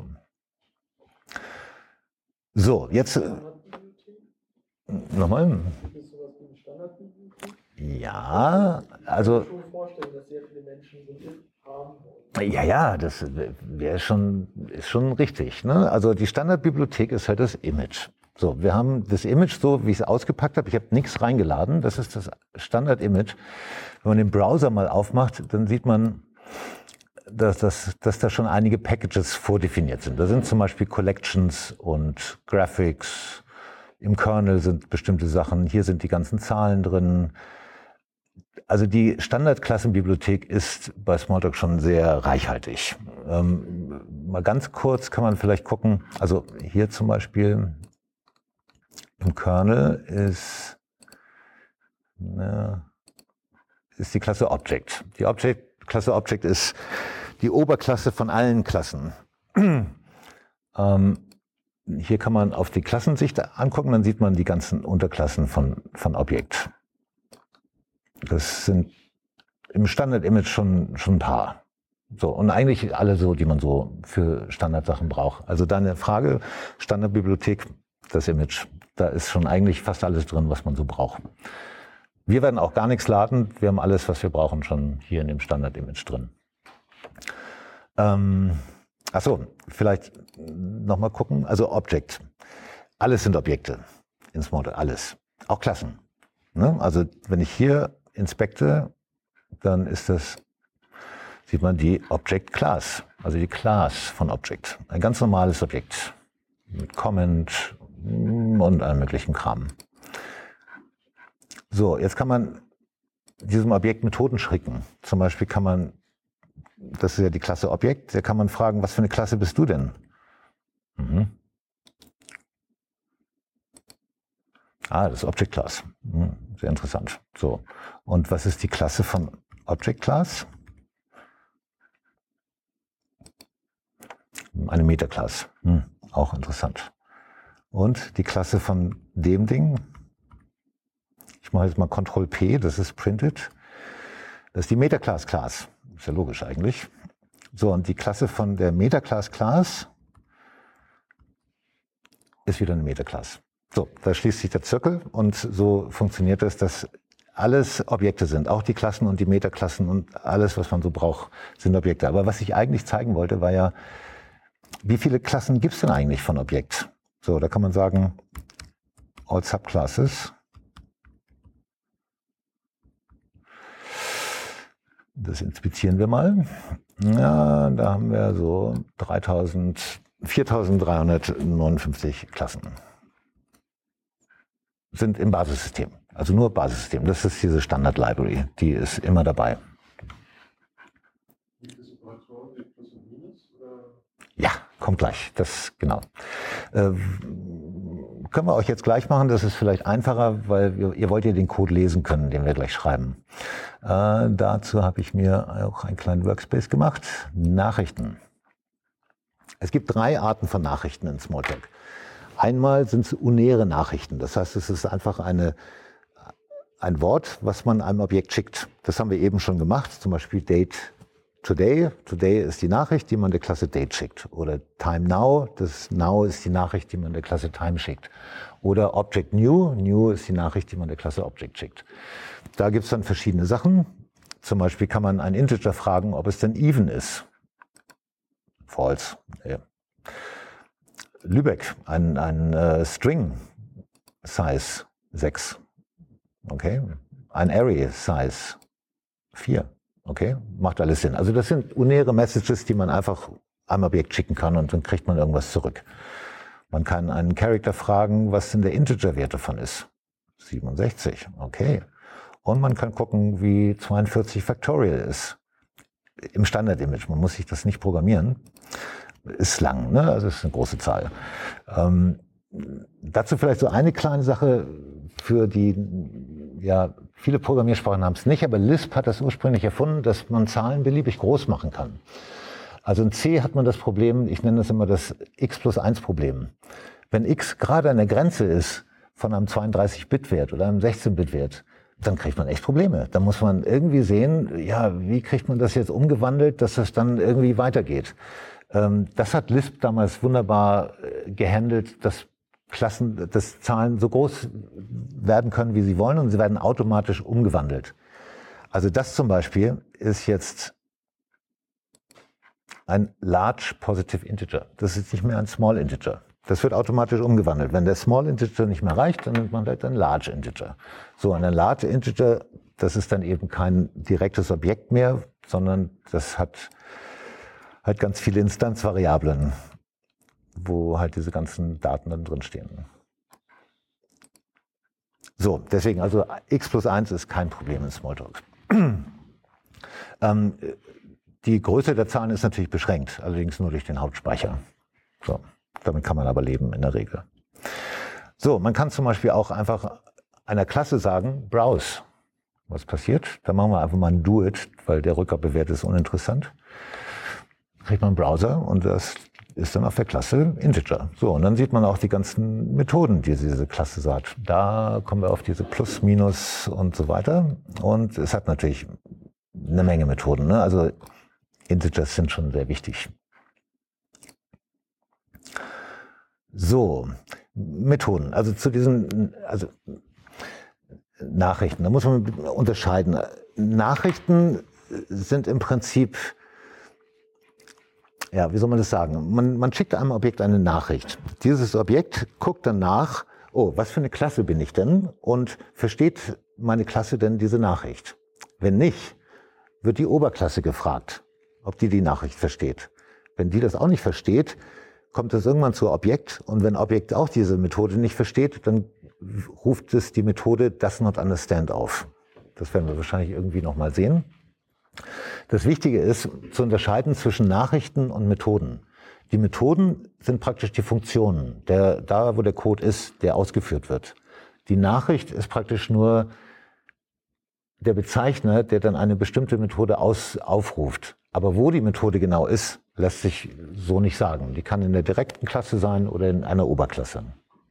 So, jetzt äh, nochmal. Ja, also Ich kann mir schon vorstellen, dass sehr viele Menschen so ein haben. ja, ja, das wäre schon, ist schon richtig. Ne? Also die Standardbibliothek ist halt das Image. So, wir haben das Image so, wie ich es ausgepackt habe. Ich habe nichts reingeladen. Das ist das Standard-Image. Wenn man den Browser mal aufmacht, dann sieht man, dass, dass, dass da schon einige Packages vordefiniert sind. Da sind zum Beispiel Collections und Graphics. Im Kernel sind bestimmte Sachen. Hier sind die ganzen Zahlen drin. Also die Standardklassenbibliothek ist bei Smalltalk schon sehr reichhaltig. Ähm, mal ganz kurz kann man vielleicht gucken. Also hier zum Beispiel im Kernel ist, ne, ist die Klasse Object. Die Object, Klasse Object ist die Oberklasse von allen Klassen. ähm, hier kann man auf die Klassensicht angucken, dann sieht man die ganzen Unterklassen von, von Object. Das sind im Standard-Image schon, schon ein paar. So, und eigentlich alle so, die man so für Standardsachen braucht. Also deine Frage, Standardbibliothek, das Image, da ist schon eigentlich fast alles drin, was man so braucht. Wir werden auch gar nichts laden. Wir haben alles, was wir brauchen, schon hier in dem Standard-Image drin. Ähm, ach so, vielleicht nochmal gucken. Also Object. Alles sind Objekte in Smalltalk, alles. Auch Klassen. Ne? Also wenn ich hier inspekte, dann ist das, sieht man die Object Class, also die Class von Object. Ein ganz normales Objekt mit Comment und allem möglichen Kram. So, jetzt kann man diesem Objekt Methoden schicken. Zum Beispiel kann man, das ist ja die Klasse Objekt, da kann man fragen, was für eine Klasse bist du denn? Mhm. Ah, das ist Object Class. Hm, sehr interessant. So. Und was ist die Klasse von Object Class? Eine Meta-Class. Hm, auch interessant. Und die Klasse von dem Ding? Ich mache jetzt mal Control P, das ist printed. Das ist die Meta-Class Class. Ist ja logisch eigentlich. So, und die Klasse von der Meta-Class Class ist wieder eine Meta-Class. So, da schließt sich der Zirkel und so funktioniert es, dass alles Objekte sind. Auch die Klassen und die Metaklassen und alles, was man so braucht, sind Objekte. Aber was ich eigentlich zeigen wollte, war ja, wie viele Klassen gibt es denn eigentlich von Objekt? So, da kann man sagen, all subclasses. Das inspizieren wir mal. Ja, da haben wir so dreitausend, viertausenddreihundertneunundfünfzig Klassen. Sind im Basissystem. Also nur Basissystem. Das ist diese Standard-Library. Die ist immer dabei. Gibt es Operatoren wie Plus und Minus? Oder? Ja, kommt gleich. Das, genau. Äh, können wir euch jetzt gleich machen. Das ist vielleicht einfacher, weil wir, ihr wollt ja den Code lesen können, den wir gleich schreiben. Äh, dazu habe ich mir auch einen kleinen Workspace gemacht. Nachrichten. Es gibt drei Arten von Nachrichten in Smalltalk. Einmal sind es unäre Nachrichten. Das heißt, es ist einfach eine, ein Wort, was man einem Objekt schickt. Das haben wir eben schon gemacht. Zum Beispiel Date Today. Today ist die Nachricht, die man der Klasse Date schickt. Oder Time Now. Das Now ist die Nachricht, die man der Klasse Time schickt. Oder Object New. New ist die Nachricht, die man der Klasse Object schickt. Da gibt es dann verschiedene Sachen. Zum Beispiel kann man ein Integer fragen, ob es denn even ist. False. Ja. Lübeck, ein, ein äh, String Size sechs. Okay. Ein Array Size vier. Okay. Macht alles Sinn. Also das sind unäre Messages, die man einfach einem Objekt schicken kann und dann kriegt man irgendwas zurück. Man kann einen Character fragen, was denn der Integer-Wert davon ist. siebenundsechzig. Okay. Und man kann gucken, wie zweiundvierzig Factorial ist. Im Standard-Image. Man muss sich das nicht programmieren. Ist lang, ne? Also ist eine große Zahl. Ähm, dazu vielleicht so eine kleine Sache für die, ja, viele Programmiersprachen haben es nicht, aber Lisp hat das ursprünglich erfunden, dass man Zahlen beliebig groß machen kann. Also in C hat man das Problem, ich nenne das immer das x plus eins Problem. Wenn x gerade an der Grenze ist von einem zweiunddreißig Bit Wert oder einem sechzehn Bit Wert, dann kriegt man echt Probleme. Da muss man irgendwie sehen, ja, wie kriegt man das jetzt umgewandelt, dass das dann irgendwie weitergeht. Das hat Lisp damals wunderbar gehandelt, dass Klassen, dass Zahlen so groß werden können, wie sie wollen, und sie werden automatisch umgewandelt. Also das zum Beispiel ist jetzt ein Large Positive Integer. Das ist nicht mehr ein Small Integer. Das wird automatisch umgewandelt. Wenn der Small Integer nicht mehr reicht, dann nimmt man halt ein Large Integer. So, ein Large Integer, das ist dann eben kein direktes Objekt mehr, sondern das hat halt ganz viele Instanzvariablen, wo halt diese ganzen Daten dann drin stehen. So, deswegen, also x plus eins ist kein Problem in Smalltalk. ähm, die Größe der Zahlen ist natürlich beschränkt, allerdings nur durch den Hauptspeicher. So, damit kann man aber leben in der Regel. So, man kann zum Beispiel auch einfach einer Klasse sagen, browse. Was passiert? Da machen wir einfach mal ein do it, weil der Rückgabewertet ist uninteressant. Kriegt man einen Browser und das ist dann auf der Klasse Integer. So, und dann sieht man auch die ganzen Methoden, die diese Klasse sagt. Da kommen wir auf diese Plus, Minus und so weiter. Und es hat natürlich eine Menge Methoden, ne? Also Integers sind schon sehr wichtig. So, Methoden. Also zu diesen, also Nachrichten. Da muss man unterscheiden. Nachrichten sind im Prinzip, ja, wie soll man das sagen? Man, man schickt einem Objekt eine Nachricht. Dieses Objekt guckt dann nach, oh, was für eine Klasse bin ich denn? Und versteht meine Klasse denn diese Nachricht? Wenn nicht, wird die Oberklasse gefragt, ob die die Nachricht versteht. Wenn die das auch nicht versteht, kommt es irgendwann zu Objekt. Und wenn Objekt auch diese Methode nicht versteht, dann ruft es die Methode does not understand auf. Das werden wir wahrscheinlich irgendwie noch mal sehen. Das Wichtige ist, zu unterscheiden zwischen Nachrichten und Methoden. Die Methoden sind praktisch die Funktionen, der, da wo der Code ist, der ausgeführt wird. Die Nachricht ist praktisch nur der Bezeichner, der dann eine bestimmte Methode aus, aufruft. Aber wo die Methode genau ist, lässt sich so nicht sagen. Die kann in der direkten Klasse sein oder in einer Oberklasse.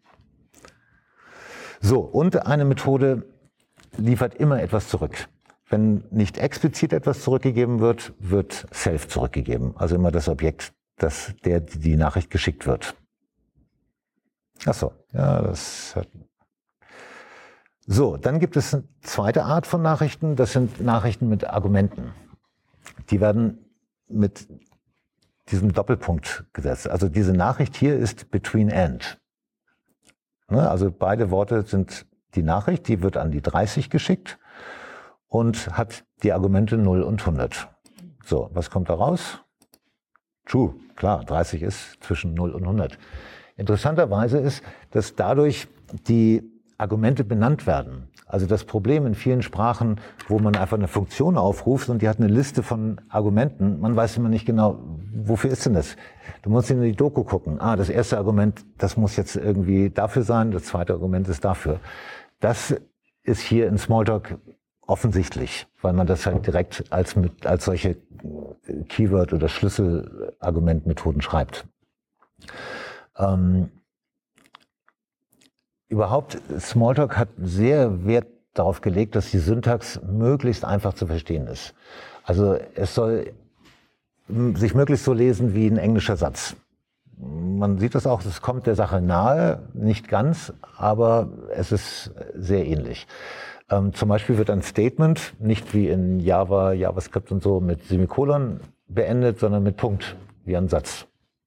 So, und eine Methode liefert immer etwas zurück. Wenn nicht explizit etwas zurückgegeben wird, wird self zurückgegeben. Also immer das Objekt, das der die Nachricht geschickt wird. Ach so, ja, das hat... So, dann gibt es eine zweite Art von Nachrichten, das sind Nachrichten mit Argumenten. Die werden mit diesem Doppelpunkt gesetzt. Also diese Nachricht hier ist between and. Ne, also beide Worte sind die Nachricht, die wird an die dreißig geschickt und hat die Argumente null und hundert. So, was kommt da raus? True, klar, dreißig ist zwischen null und hundert. Interessanterweise ist, dass dadurch die Argumente benannt werden. Also das Problem in vielen Sprachen, wo man einfach eine Funktion aufruft und die hat eine Liste von Argumenten, man weiß immer nicht genau, wofür ist denn das? Du musst in die Doku gucken. Ah, das erste Argument, das muss jetzt irgendwie dafür sein, das zweite Argument ist dafür. Das ist hier in Smalltalk offensichtlich, weil man das halt direkt als, mit, als solche Keyword- oder Schlüsselargumentmethoden schreibt. Ähm, Überhaupt, Smalltalk hat sehr Wert darauf gelegt, dass die Syntax möglichst einfach zu verstehen ist. Also es soll sich möglichst so lesen wie ein englischer Satz. Man sieht das auch, es kommt der Sache nahe, nicht ganz, aber es ist sehr ähnlich. Ähm, zum Beispiel wird ein Statement nicht wie in Java, JavaScript und so mit Semikolon beendet, sondern mit Punkt, wie ein Satz.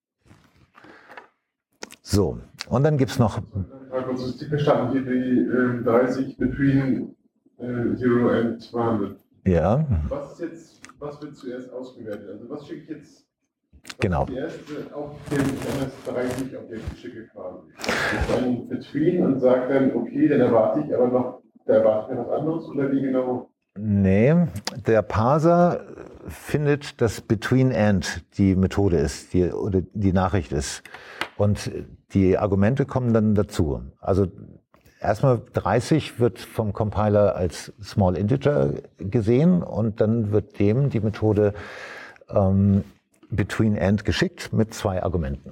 So, und dann gibt's noch... Also ist die verstanden, hier die äh, dreißig between äh, zero and zweihundert. Ja. Was ist jetzt, was wird zuerst ausgewertet? Also was schicke ich jetzt? Genau. Die erste auf dem M S dreißig Objekt schicke quasi. Das dann between und sage dann, okay, dann erwarte ich aber noch, da erwarte ich noch was anderes oder wie genau? Nee, der Parser findet, dass between and die Methode ist, die, oder die Nachricht ist. Und die Argumente kommen dann dazu. Also erstmal dreißig wird vom Compiler als Small Integer gesehen und dann wird dem die Methode ähm, between and geschickt mit zwei Argumenten.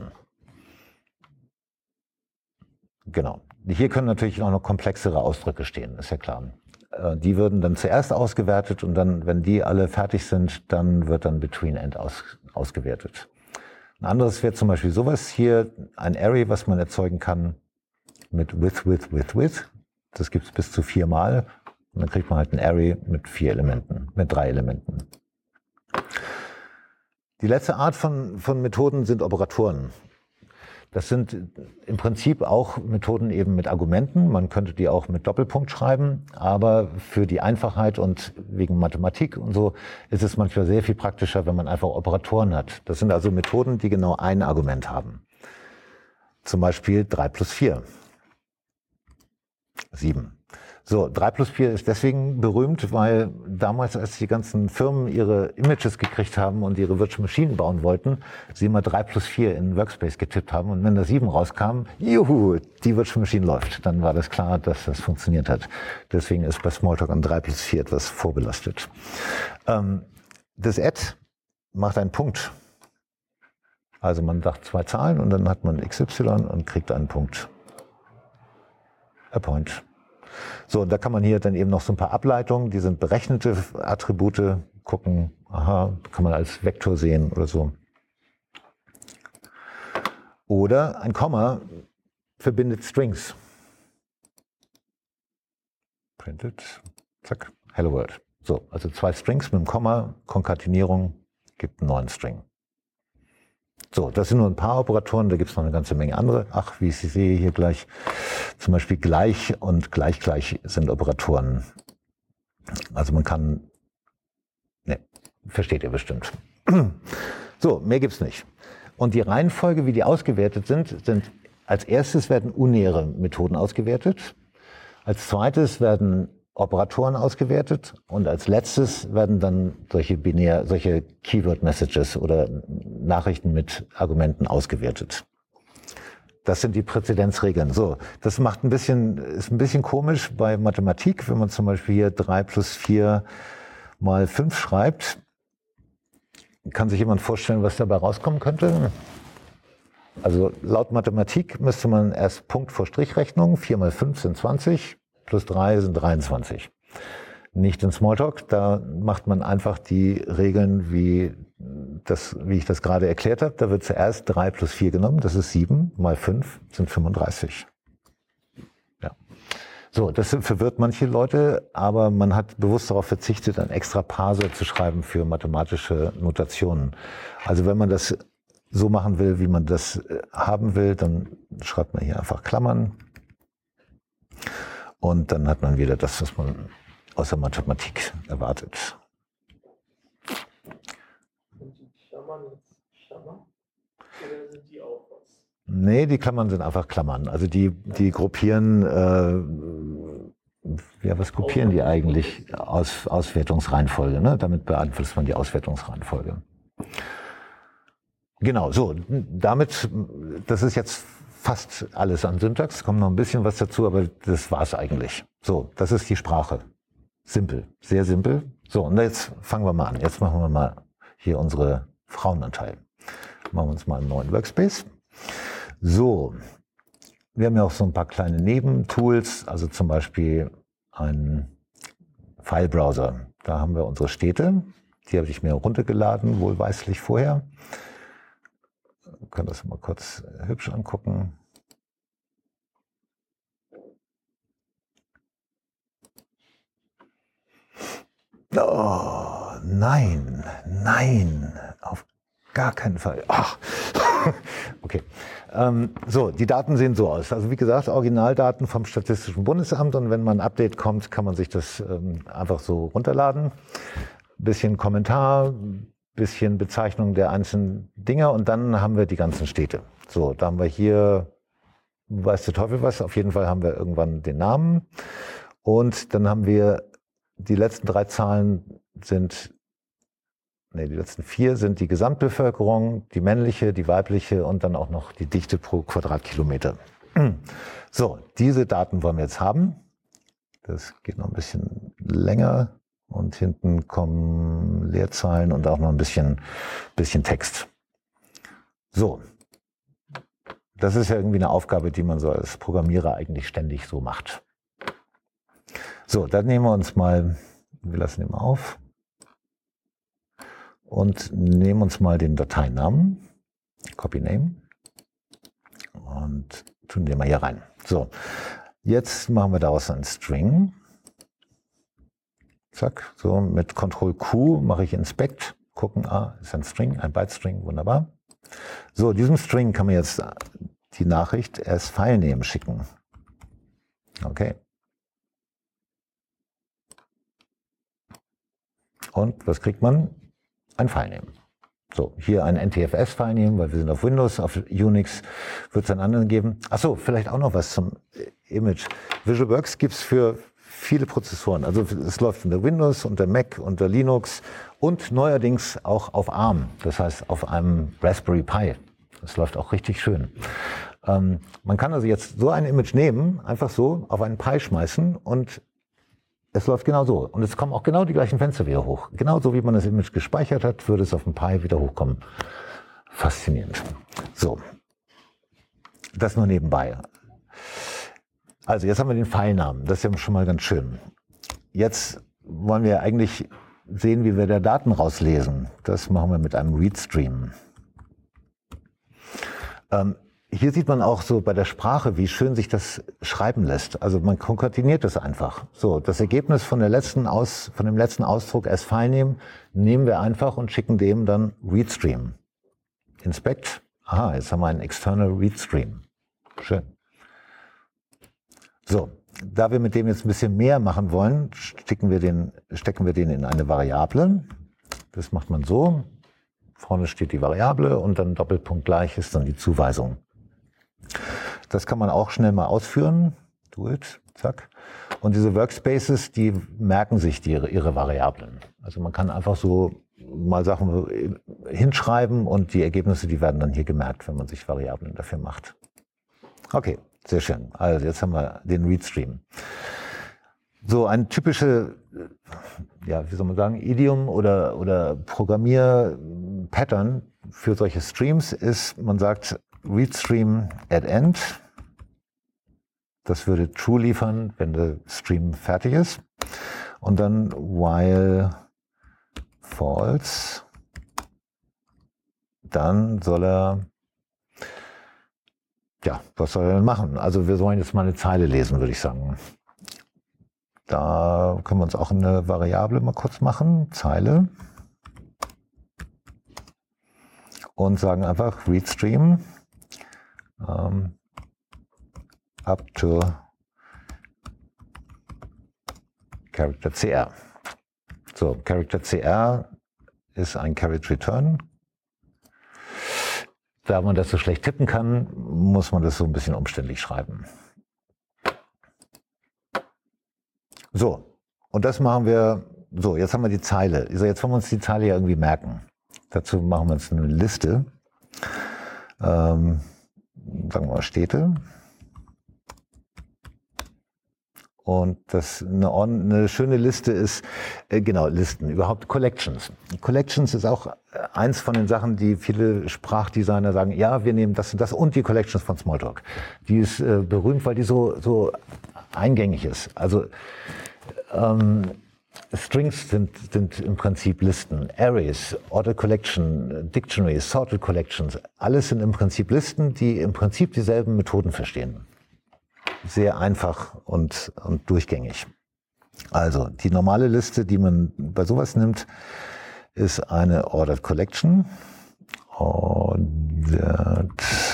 Genau. Hier können natürlich auch noch komplexere Ausdrücke stehen, ist ja klar. Äh, die würden dann zuerst ausgewertet und dann, wenn die alle fertig sind, dann wird dann between and aus, ausgewertet. Ein anderes wäre zum Beispiel sowas hier, ein Array, was man erzeugen kann mit with, with, with, with. Das gibt es bis zu viermal. Und dann kriegt man halt ein Array mit vier Elementen, mit drei Elementen. Die letzte Art von, von Methoden sind Operatoren. Das sind im Prinzip auch Methoden eben mit Argumenten. Man könnte die auch mit Doppelpunkt schreiben, aber für die Einfachheit und wegen Mathematik und so ist es manchmal sehr viel praktischer, wenn man einfach Operatoren hat. Das sind also Methoden, die genau ein Argument haben. Zum Beispiel drei plus vier. sieben. So, drei plus vier ist deswegen berühmt, weil damals, als die ganzen Firmen ihre Images gekriegt haben und ihre Virtual Maschinen bauen wollten, sie immer drei plus vier in Workspace getippt haben. Und wenn da sieben rauskam, juhu, die Virtual Machine läuft. Dann war das klar, dass das funktioniert hat. Deswegen ist bei Smalltalk an drei plus vier etwas vorbelastet. Ähm, das Add macht einen Punkt. Also man sagt zwei Zahlen und dann hat man X Y und kriegt einen Punkt. A point. So, und da kann man hier dann eben noch so ein paar Ableitungen, die sind berechnete Attribute, gucken, aha, kann man als Vektor sehen oder so. Oder ein Komma verbindet Strings. Printed, zack, Hello World. So, also zwei Strings mit einem Komma, Konkatenierung gibt einen neuen String. So, das sind nur ein paar Operatoren, da gibt es noch eine ganze Menge andere. Ach, wie ich sie sehe hier gleich, zum Beispiel gleich und gleich gleich sind Operatoren. Also man kann, ne, versteht ihr bestimmt. So, mehr gibt's nicht. Und die Reihenfolge, wie die ausgewertet sind, sind als erstes werden unäre Methoden ausgewertet, als zweites werden Operatoren ausgewertet und als letztes werden dann solche binär, solche Keyword-Messages oder Nachrichten mit Argumenten ausgewertet. Das sind die Präzedenzregeln. So, das macht ein bisschen, ist ein bisschen komisch bei Mathematik, wenn man zum Beispiel hier drei plus vier mal fünf schreibt. Kann sich jemand vorstellen, was dabei rauskommen könnte? Also laut Mathematik müsste man erst Punkt vor Strichrechnung, vier mal fünf sind zwanzig. Plus drei sind dreiundzwanzig. Nicht in Smalltalk, da macht man einfach die Regeln, wie, das, wie ich das gerade erklärt habe. Da wird zuerst drei plus vier genommen, das ist sieben, mal fünf sind fünfunddreißig. Ja. So, das verwirrt manche Leute, aber man hat bewusst darauf verzichtet, ein extra Parser zu schreiben für mathematische Notationen. Also wenn man das so machen will, wie man das haben will, dann schreibt man hier einfach Klammern. Und dann hat man wieder das, was man aus der Mathematik erwartet. Sind die Klammern jetzt Klammern? Oder sind die auch was? Nee, die Klammern sind einfach Klammern. Also die, die gruppieren, äh, ja, was gruppieren die eigentlich? Aus, Auswertungsreihenfolge, ne? Damit beeinflusst man die Auswertungsreihenfolge. Genau, so, damit, das ist jetzt fast alles an Syntax, kommt noch ein bisschen was dazu, aber das war's eigentlich. So, das ist die Sprache. Simpel, sehr simpel. So, und jetzt fangen wir mal an. Jetzt machen wir mal hier unsere Frauenanteil. Machen wir uns mal einen neuen Workspace. So, wir haben ja auch so ein paar kleine Nebentools, also zum Beispiel einen File-Browser. Da haben wir unsere Städte, die habe ich mir runtergeladen, wohlweislich vorher. Wir können das mal kurz hübsch angucken. Oh, nein, nein, auf gar keinen Fall. Ach. Okay. Ähm, so, die Daten sehen so aus. Also wie gesagt, Originaldaten vom Statistischen Bundesamt, und wenn mal ein Update kommt, kann man sich das ähm, einfach so runterladen. Bisschen Kommentar, bisschen Bezeichnung der einzelnen Dinger, und dann haben wir die ganzen Städte. So, da haben wir hier, weiß der Teufel was, auf jeden Fall haben wir irgendwann den Namen, und dann haben wir die letzten drei Zahlen sind, nee, die letzten vier sind die Gesamtbevölkerung, die männliche, die weibliche und dann auch noch die Dichte pro Quadratkilometer. So, diese Daten wollen wir jetzt haben. Das geht noch ein bisschen länger, und hinten kommen Leerzeilen und auch noch ein bisschen, bisschen Text. So, das ist ja irgendwie eine Aufgabe, die man so als Programmierer eigentlich ständig so macht. So, dann nehmen wir uns mal, wir lassen den mal auf und nehmen uns mal den Dateinamen, Copy Name, und tun den mal hier rein. So, jetzt machen wir daraus einen String. Zack, so mit Control Q mache ich Inspect, gucken, ah, ist ein String, ein Byte-String, wunderbar. So, diesem String kann man jetzt die Nachricht as Filename schicken. Okay. Und was kriegt man? Ein Filename. So, hier ein N T F S-Filename, weil wir sind auf Windows, auf Unix wird es einen anderen geben. Achso, vielleicht auch noch was zum Image. VisualWorks gibt es für viele Prozessoren. Also es läuft unter Windows, unter Mac, unter Linux und neuerdings auch auf ARM. Das heißt auf einem Raspberry Pi. Das läuft auch richtig schön. Ähm, man kann also jetzt so ein Image nehmen, einfach so auf einen Pi schmeißen, und es läuft genau so. Und es kommen auch genau die gleichen Fenster wieder hoch. Genauso wie man das Image gespeichert hat, würde es auf dem Pi wieder hochkommen. Faszinierend. So, das nur nebenbei. Also jetzt haben wir den Filenamen. Das ist ja schon mal ganz schön. Jetzt wollen wir eigentlich sehen, wie wir da Daten rauslesen. Das machen wir mit einem Readstream. Ähm, Hier sieht man auch so bei der Sprache, wie schön sich das schreiben lässt. Also man konkateniert das einfach. So, das Ergebnis von der letzten Aus, von dem letzten Ausdruck as Filename nehmen wir einfach und schicken dem dann Readstream. Inspect. Aha, jetzt haben wir einen external Readstream. Schön. So, da wir mit dem jetzt ein bisschen mehr machen wollen, stecken wir den, stecken wir den in eine Variable. Das macht man so. Vorne steht die Variable und dann Doppelpunkt gleich ist dann die Zuweisung. Das kann man auch schnell mal ausführen. Do it, zack. Und diese Workspaces, die merken sich die, ihre Variablen. Also man kann einfach so mal Sachen hinschreiben und die Ergebnisse, die werden dann hier gemerkt, wenn man sich Variablen dafür macht. Okay, sehr schön. Also jetzt haben wir den Readstream. So ein typische, ja, wie soll man sagen, Idiom oder, oder Programmier-Pattern für solche Streams ist, man sagt Readstream at end. Das würde true liefern, wenn der Stream fertig ist. und dann while false, dann soll er, ja, was soll er denn machen? Also wir sollen jetzt mal eine Zeile lesen, würde ich sagen. Da können wir uns auch eine Variable mal kurz machen, Zeile, und sagen einfach readStream ähm, up to Character C R. So, Character C R ist ein Character Return. Da man das so schlecht tippen kann, muss man das so ein bisschen umständlich schreiben. So, und das machen wir, so, jetzt haben wir die Zeile. Also jetzt wollen wir uns die Zeile ja irgendwie merken. Dazu machen wir uns eine Liste. Ähm, sagen wir mal Städte. Und das eine, eine schöne Liste ist, äh, genau, Listen, überhaupt Collections. Collections ist auch eins von den Sachen, die viele Sprachdesigner sagen, ja, wir nehmen das und das und die Collections von Smalltalk. Die ist äh, berühmt, weil die so, so eingängig ist. Also ähm, Strings sind, sind im Prinzip Listen, Arrays, Order Collection, Dictionaries, Sorted Collections, alles sind im Prinzip Listen, die im Prinzip dieselben Methoden verstehen. Sehr einfach und, und durchgängig. Also die normale Liste, die man bei sowas nimmt, ist eine Ordered Collection. Ordered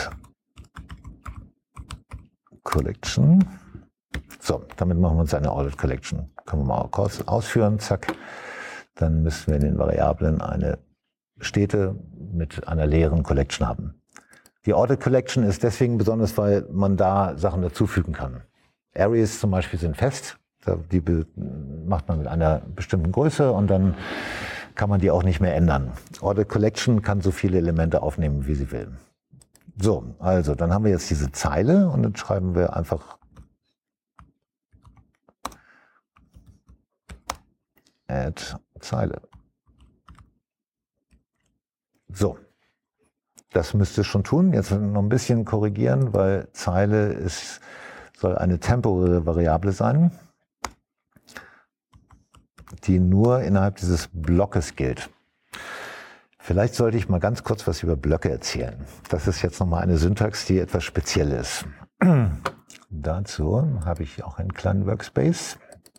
Collection. So, damit machen wir uns eine Ordered Collection. Können wir mal kurz ausführen, zack. Dann müssen wir in den Variablen eine Städte mit einer leeren Collection haben. Die Ordered Collection ist deswegen besonders, weil man da Sachen dazufügen kann. Arrays zum Beispiel sind fest, die macht man mit einer bestimmten Größe und dann kann man die auch nicht mehr ändern. Ordered Collection kann so viele Elemente aufnehmen, wie sie will. So, also dann haben wir jetzt diese Zeile und dann schreiben wir einfach add Zeile. So. Das müsste es schon tun. Jetzt noch ein bisschen korrigieren, weil Zeile ist, soll eine temporäre Variable sein, die nur innerhalb dieses Blockes gilt. Vielleicht sollte ich mal ganz kurz was über Blöcke erzählen. Das ist jetzt nochmal eine Syntax, die etwas speziell ist. Dazu habe ich auch einen kleinen Workspace.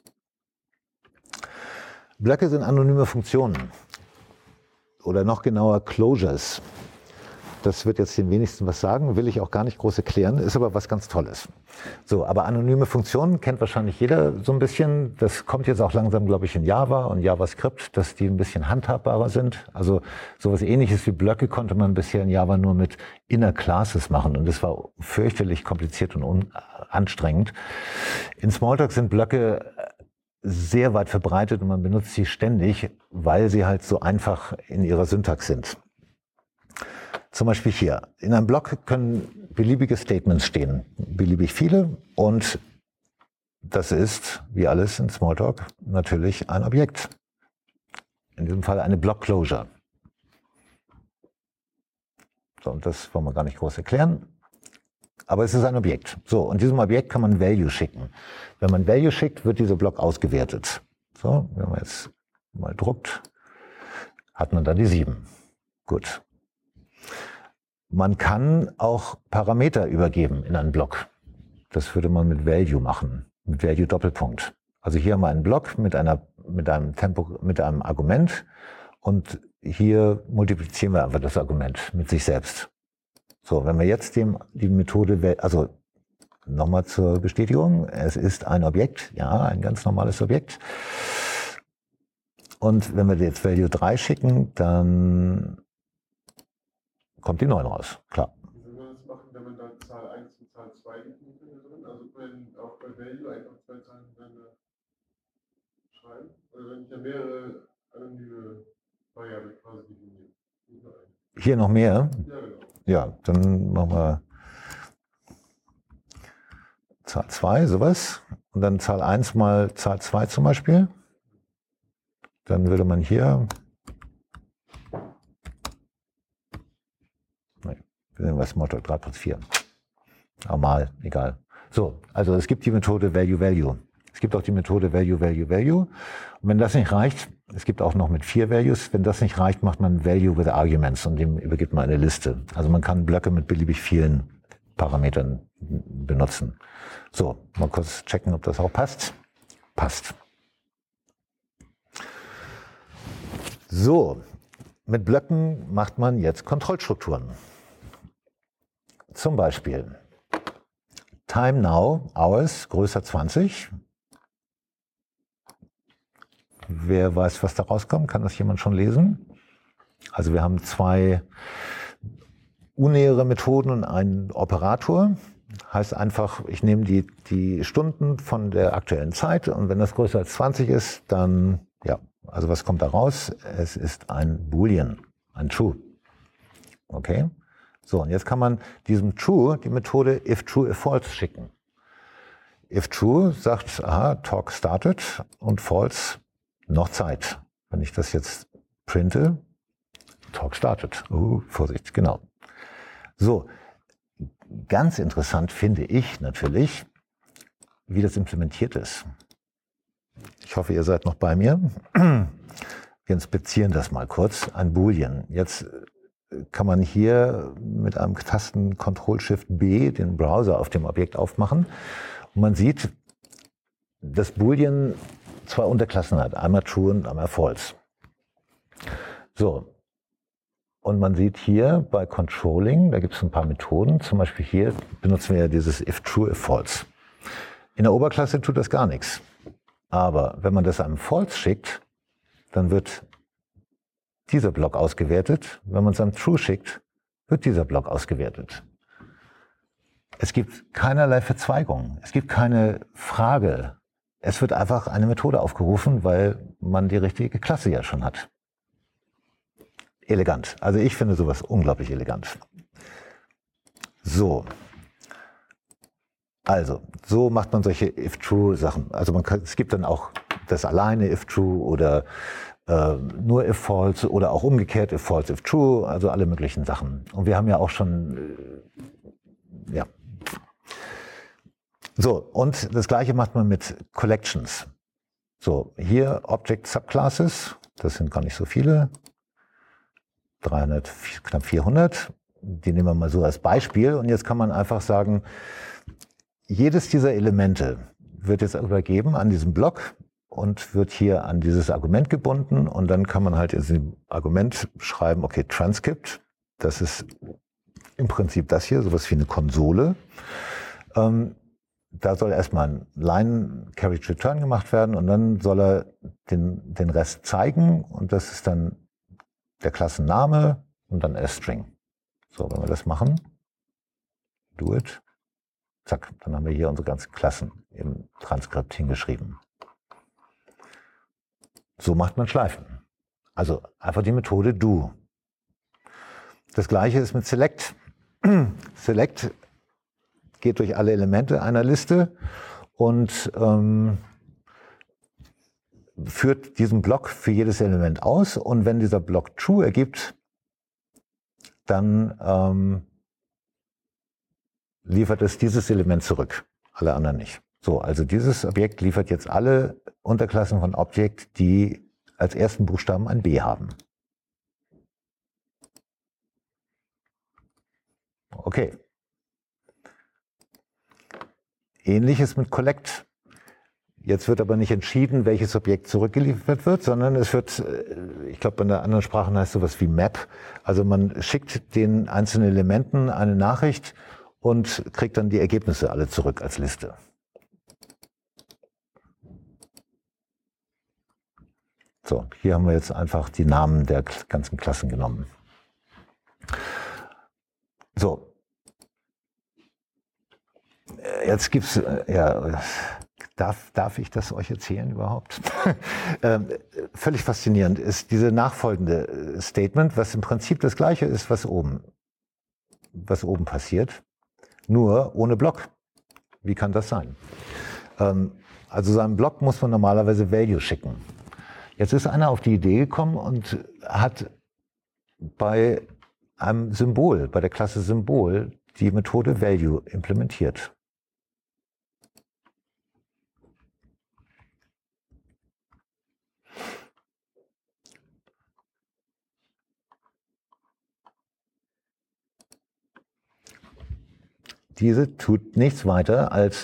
Blöcke sind anonyme Funktionen oder noch genauer Closures. Das wird jetzt den wenigsten was sagen, will ich auch gar nicht groß erklären, ist aber was ganz Tolles. So, aber anonyme Funktionen kennt wahrscheinlich jeder so ein bisschen. Das kommt jetzt auch langsam, glaube ich, in Java und JavaScript, dass die ein bisschen handhabbarer sind. Also sowas Ähnliches wie Blöcke konnte man bisher in Java nur mit Inner Classes machen und das war fürchterlich kompliziert und anstrengend. In Smalltalk sind Blöcke sehr weit verbreitet und man benutzt sie ständig, weil sie halt so einfach in ihrer Syntax sind. Zum Beispiel hier. In einem Block können beliebige Statements stehen, beliebig viele, und das ist, wie alles in Smalltalk, natürlich ein Objekt. In diesem Fall eine Block-Closure. So, und das wollen wir gar nicht groß erklären. Aber es ist ein Objekt. So, und diesem Objekt kann man Value schicken. Wenn man Value schickt, wird dieser Block ausgewertet. So, wenn man jetzt mal druckt, hat man dann die sieben. Gut. Man kann auch Parameter übergeben in einen Block. Das würde man mit Value machen, mit Value Doppelpunkt. Also hier haben wir einen Block mit einer, mit einem Tempo, mit einem Argument und hier multiplizieren wir einfach das Argument mit sich selbst. So, wenn wir jetzt dem, die Methode, also nochmal zur Bestätigung, es ist ein Objekt, ja, ein ganz normales Objekt. Und wenn wir jetzt Value drei schicken, dann kommt die neun raus, klar. Wie soll man das machen, wenn man dann Zahl eins und Zahl zwei definiert drin? Also wenn auch bei Value einfach zwei Zahlen miteinander schreiben? Oder wenn ich ja mehrere anonyme Variablen quasi definiere? Hier noch mehr? Ja, genau. Ja, dann machen wir Zahl zwei, sowas. Und dann Zahl eins mal Zahl zwei zum Beispiel. Dann würde man hier, nee, wir nehmen was Smalltalk drei plus vier. Aber mal, egal. So, also es gibt die Methode Value Value. Es gibt auch die Methode Value, Value, Value. Und wenn das nicht reicht, es gibt auch noch mit vier Values, wenn das nicht reicht, macht man Value with Arguments und dem übergibt man eine Liste. Also man kann Blöcke mit beliebig vielen Parametern benutzen. So, mal kurz checken, ob das auch passt. Passt. So, mit Blöcken macht man jetzt Kontrollstrukturen. Zum Beispiel Time Now, Hours, größer zwanzig. Wer weiß, was da rauskommt? Kann das jemand schon lesen? Also wir haben zwei unäre Methoden und einen Operator. Heißt einfach, ich nehme die, die Stunden von der aktuellen Zeit und wenn das größer als zwanzig ist, dann, ja, also was kommt da raus? Es ist ein Boolean, ein True. Okay? So, und jetzt kann man diesem True die Methode if true, if false schicken. If true sagt, aha, talk started und false noch Zeit. Wenn ich das jetzt printe, talk started. Uh, Vorsicht, genau. So, ganz interessant finde ich natürlich, wie das implementiert ist. Ich hoffe, ihr seid noch bei mir. Wir inspizieren das mal kurz. Ein Boolean. Jetzt kann man hier mit einem Tasten Control-Shift-B den Browser auf dem Objekt aufmachen. Und man sieht, dass Boolean zwei Unterklassen hat. Einmal True und einmal False. So. Und man sieht hier bei Controlling, da gibt es ein paar Methoden. Zum Beispiel hier benutzen wir ja dieses if true, if false. In der Oberklasse tut das gar nichts. Aber wenn man das einem False schickt, dann wird dieser Block ausgewertet. Wenn man es einem True schickt, wird dieser Block ausgewertet. Es gibt keinerlei Verzweigung. Es gibt keine Frage. Es wird einfach eine Methode aufgerufen, weil man die richtige Klasse ja schon hat. Elegant. Also ich finde sowas unglaublich elegant. So. Also, so macht man solche if-true-Sachen. Also man kann, es gibt dann auch das alleine if-true oder äh, nur if-false oder auch umgekehrt if-false, if-true, also alle möglichen Sachen. Und wir haben ja auch schon, äh, ja. So, und das Gleiche macht man mit Collections. So, hier Object Subclasses, das sind gar nicht so viele, dreihundert, knapp vierhundert. Die nehmen wir mal so als Beispiel. Und jetzt kann man einfach sagen, jedes dieser Elemente wird jetzt übergeben an diesen Block und wird hier an dieses Argument gebunden. Und dann kann man halt in diesem Argument schreiben, okay, Transcript, das ist im Prinzip das hier, sowas wie eine Konsole. Ähm, da soll erstmal ein Line-Carriage-Return gemacht werden und dann soll er den, den Rest zeigen. Und das ist dann der Klassenname und dann S-String. So, wenn wir das machen, do it, zack, dann haben wir hier unsere ganzen Klassen im Transkript hingeschrieben. So macht man Schleifen. Also einfach die Methode do. Das gleiche ist mit select. Select geht durch alle Elemente einer Liste und ähm, führt diesen Block für jedes Element aus. Und wenn dieser Block true ergibt, dann ähm, liefert es dieses Element zurück, alle anderen nicht. So, also dieses Objekt liefert jetzt alle Unterklassen von Objekt, die als ersten Buchstaben ein B haben. Okay. Ähnliches mit Collect. Jetzt wird aber nicht entschieden, welches Objekt zurückgeliefert wird, sondern es wird, ich glaube, in der anderen Sprache heißt sowas wie Map. Also man schickt den einzelnen Elementen eine Nachricht und kriegt dann die Ergebnisse alle zurück als Liste. So, hier haben wir jetzt einfach die Namen der ganzen Klassen genommen. So. Jetzt gibt's, ja, darf, darf ich das euch erzählen überhaupt? ähm, völlig faszinierend ist diese nachfolgende Statement, was im Prinzip das Gleiche ist, was oben, was oben passiert, nur ohne Block. Wie kann das sein? Ähm, also so einem Block muss man normalerweise Value schicken. Jetzt ist einer auf die Idee gekommen und hat bei einem Symbol, bei der Klasse Symbol, die Methode Value implementiert. diese tut nichts weiter als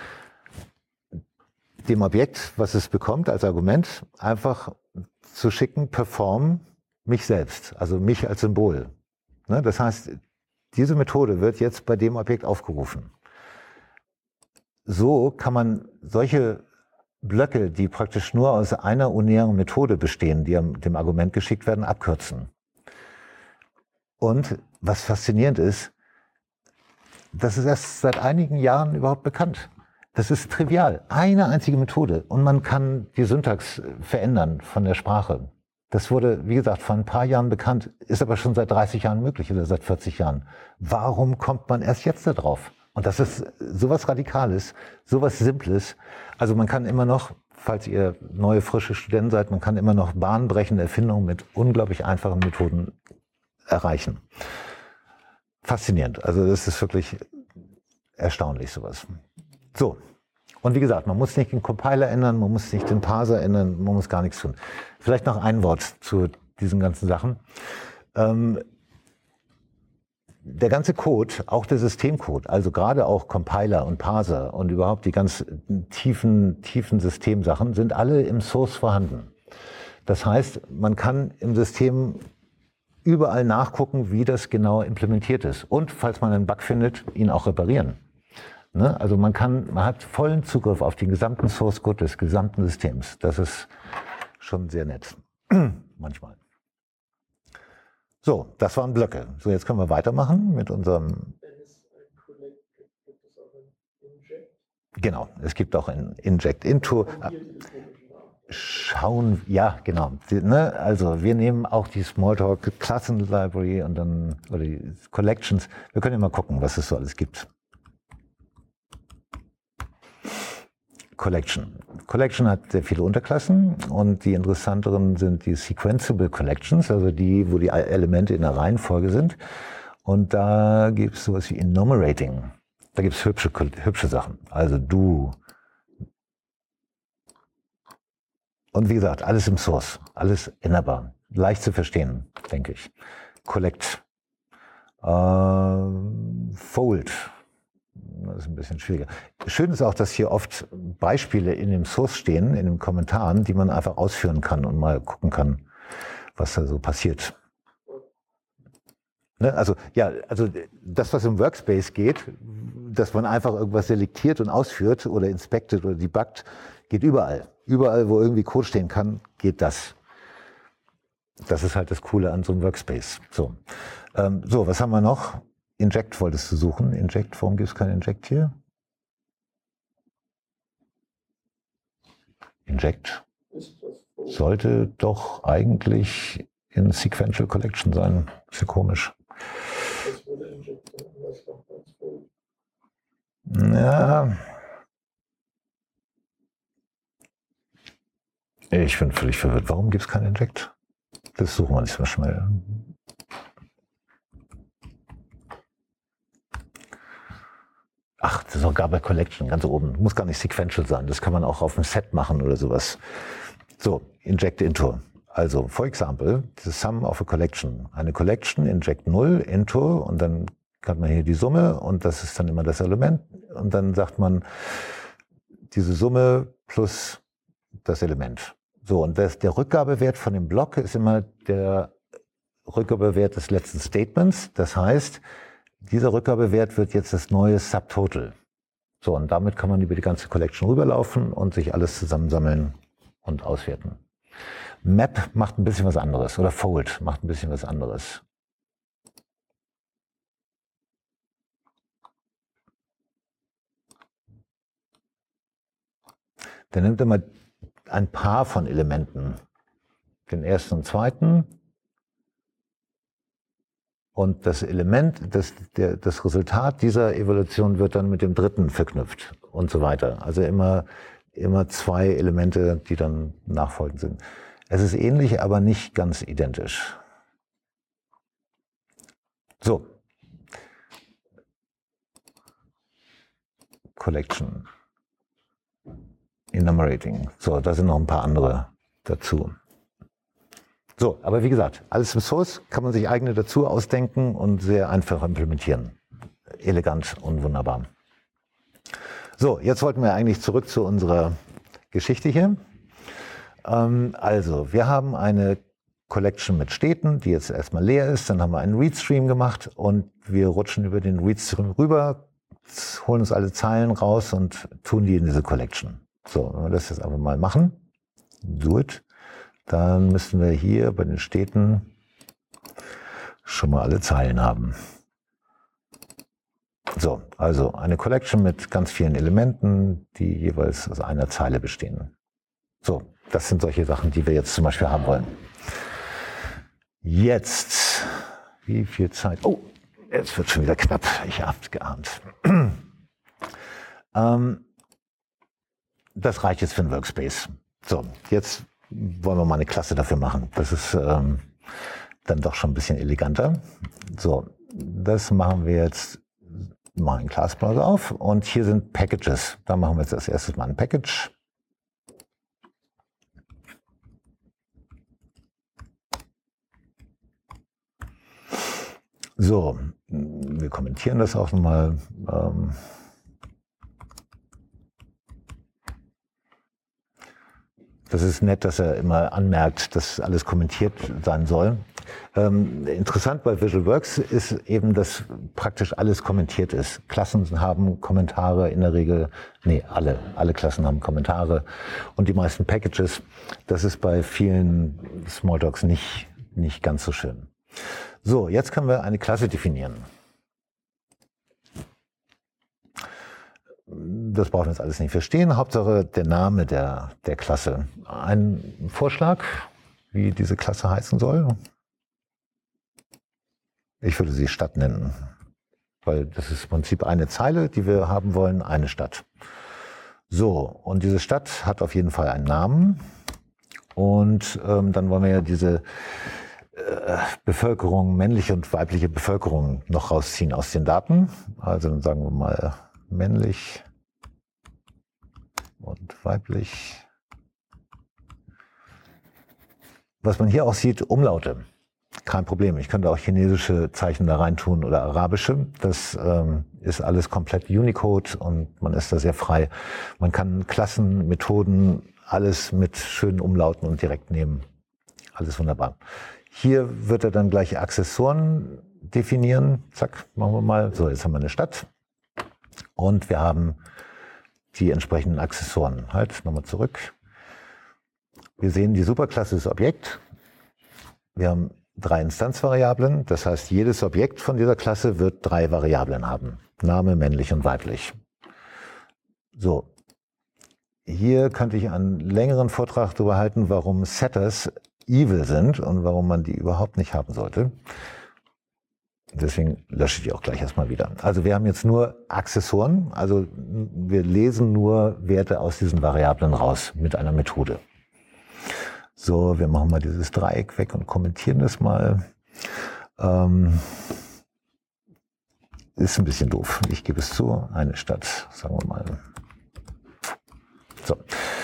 dem Objekt, was es bekommt als Argument, einfach zu schicken, perform mich selbst, also mich als Symbol. Ne? Das heißt, diese Methode wird jetzt bei dem Objekt aufgerufen. So kann man solche Blöcke, die praktisch nur aus einer unären Methode bestehen, die dem Argument geschickt werden, abkürzen. Und was faszinierend ist, das ist erst seit einigen Jahren überhaupt bekannt. Das ist trivial. Eine einzige Methode. Und man kann die Syntax verändern von der Sprache. Das wurde, wie gesagt, vor ein paar Jahren bekannt, ist aber schon seit dreißig Jahren möglich oder seit vierzig Jahren. Warum kommt man erst jetzt da drauf? Und das ist sowas Radikales, sowas Simples. Also man kann immer noch, falls ihr neue, frische Studenten seid, man kann immer noch bahnbrechende Erfindungen mit unglaublich einfachen Methoden erreichen. Faszinierend. Also das ist wirklich erstaunlich, sowas. So. Und wie gesagt, man muss nicht den Compiler ändern, man muss nicht den Parser ändern, man muss gar nichts tun. Vielleicht noch ein Wort zu diesen ganzen Sachen. Ähm, der ganze Code, auch der Systemcode, also gerade auch Compiler und Parser und überhaupt die ganz tiefen, tiefen Systemsachen, sind alle im Source vorhanden. Das heißt, man kann im System überall nachgucken, wie das genau implementiert ist. Und falls man einen Bug findet, ihn auch reparieren. Ne? Also man kann, man hat vollen Zugriff auf den gesamten Source Code des gesamten Systems. Das ist schon sehr nett. Manchmal. So, das waren Blöcke. So, jetzt können wir weitermachen mit unserem... Wenn es ein Collect gibt, gibt es auch ein Inject. Genau, es gibt auch ein Inject Into. Schauen, ja, genau. Ne? Also wir nehmen auch die Smalltalk Klassen Library und dann, oder die Collections. Wir können immer gucken, was es so alles gibt. Collection. Collection hat sehr viele Unterklassen und die interessanteren sind die Sequenceable Collections, also die, wo die Elemente in der Reihenfolge sind. Und da gibt es sowas wie Enumerating. Da gibt es hübsche, hübsche Sachen. Also du. Und wie gesagt, alles im Source, alles änderbar. Leicht zu verstehen, denke ich. Collect. Äh, fold. Das ist ein bisschen schwieriger. Schön ist auch, dass hier oft Beispiele in dem Source stehen, in den Kommentaren, die man einfach ausführen kann und mal gucken kann, was da so passiert. Ne? Also, ja, also das, was im Workspace geht, dass man einfach irgendwas selektiert und ausführt oder inspected oder debuggt, geht überall. Überall, wo irgendwie Code stehen kann, geht das. Das ist halt das Coole an so einem Workspace. So, ähm, so was haben wir noch? Inject wolltest du suchen. Inject, warum gibt es kein Inject hier? Inject sollte doch eigentlich in Sequential Collection sein. Ist ja komisch. Ja. Ich bin völlig verwirrt. Warum gibt es kein Inject? Das suchen wir nicht so schnell. Ach, das ist auch gar bei Collection, ganz oben. Muss gar nicht sequential sein. Das kann man auch auf einem Set machen oder sowas. So, inject into. Also, for example, the sum of a collection. Eine Collection, inject null, into, und dann hat man hier die Summe und das ist dann immer das Element. Und dann sagt man, diese Summe plus das Element. So, und das, der Rückgabewert von dem Block ist immer der Rückgabewert des letzten Statements. Das heißt, dieser Rückgabewert wird jetzt das neue Subtotal. So, und damit kann man über die ganze Collection rüberlaufen und sich alles zusammensammeln und auswerten. Map macht ein bisschen was anderes, oder Fold macht ein bisschen was anderes. Der nimmt immer ein Paar von Elementen, den ersten und zweiten, und das Element, das, der, das Resultat dieser Evaluation wird dann mit dem dritten verknüpft und so weiter. Also immer, immer zwei Elemente, die dann nachfolgend sind. Es ist ähnlich, aber nicht ganz identisch. So. Collection. Enumerating. So, da sind noch ein paar andere dazu. So, aber wie gesagt, alles im Source kann man sich eigene dazu ausdenken und sehr einfach implementieren. elegant und wunderbar. So, jetzt wollten wir eigentlich zurück zu unserer Geschichte hier. Ähm, also, wir haben eine Collection mit Städten, die jetzt erstmal leer ist. Dann haben wir einen Readstream gemacht und wir rutschen über den Readstream rüber, holen uns alle Zeilen raus und tun die in diese Collection. So, wenn wir das jetzt einfach mal machen, do it, dann müssen wir hier bei den Städten schon mal alle Zeilen haben. So, also eine Collection mit ganz vielen Elementen, die jeweils aus einer Zeile bestehen. So, das sind solche Sachen, die wir jetzt zum Beispiel haben wollen. Jetzt, wie viel Zeit? Oh, jetzt wird schon wieder knapp. Ich hab's geahnt. ähm, das reicht jetzt für einen Workspace. So, jetzt wollen wir mal eine Klasse dafür machen. Das ist ähm, dann doch schon ein bisschen eleganter. So, das machen wir jetzt. Machen einen Class-Browser auf und hier sind Packages. Da machen wir jetzt als erstes mal ein Package. So, wir kommentieren das auch nochmal. Ähm das ist nett, dass er immer anmerkt, dass alles kommentiert sein soll. Ähm, interessant bei VisualWorks ist eben, dass praktisch alles kommentiert ist. Klassen haben Kommentare in der Regel, nee, alle, alle Klassen haben Kommentare und die meisten Packages. Das ist bei vielen Smalltalks nicht, nicht ganz so schön. So, jetzt können wir eine Klasse definieren. Das brauchen wir jetzt alles nicht verstehen. Hauptsache der Name der, der Klasse. Ein Vorschlag, wie diese Klasse heißen soll. Ich würde sie Stadt nennen, weil das ist im Prinzip eine Zeile, die wir haben wollen, eine Stadt. So, und diese Stadt hat auf jeden Fall einen Namen. Und ähm, dann wollen wir ja diese äh, Bevölkerung, männliche und weibliche Bevölkerung noch rausziehen aus den Daten. Also dann sagen wir mal männlich und weiblich. Was man hier auch sieht, Umlaute. Kein Problem. Ich könnte auch chinesische Zeichen da reintun oder arabische. Das ähm, ist alles komplett Unicode und man ist da sehr frei. Man kann Klassen, Methoden, alles mit schönen Umlauten und direkt nehmen. Alles wunderbar. Hier wird er dann gleich Accessoren definieren. Zack, machen wir mal. So, jetzt haben wir eine Stadt. Und wir haben die entsprechenden Accessoren. Halt, nochmal zurück. Wir sehen, die Superklasse ist Objekt. Wir haben drei Instanzvariablen. Das heißt, jedes Objekt von dieser Klasse wird drei Variablen haben. Name, männlich und weiblich. So. Hier könnte ich einen längeren Vortrag darüber halten, warum Setters evil sind und warum man die überhaupt nicht haben sollte. Deswegen lösche ich die auch gleich erstmal wieder. Also wir haben jetzt nur Accessoren. Also wir lesen nur Werte aus diesen Variablen raus mit einer Methode. So, wir machen mal dieses Dreieck weg und kommentieren das mal. Ähm, ist ein bisschen doof. Ich gebe es zu. Eine Stadt, sagen wir mal. So.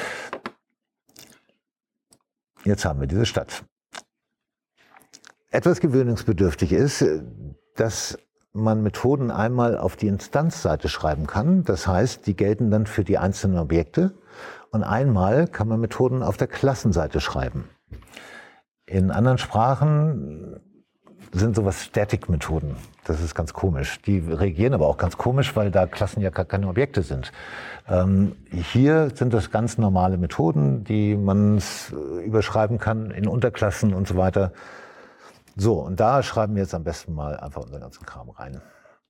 Jetzt haben wir diese Stadt. Etwas gewöhnungsbedürftig ist, dass man Methoden einmal auf die Instanzseite schreiben kann. Das heißt, die gelten dann für die einzelnen Objekte. Und einmal kann man Methoden auf der Klassenseite schreiben. In anderen Sprachen sind sowas Static-Methoden. Das ist ganz komisch. Die reagieren aber auch ganz komisch, weil da Klassen ja gar keine Objekte sind. Ähm, hier sind das ganz normale Methoden, die man überschreiben kann in Unterklassen und so weiter. So, und da schreiben wir jetzt am besten mal einfach unseren ganzen Kram rein.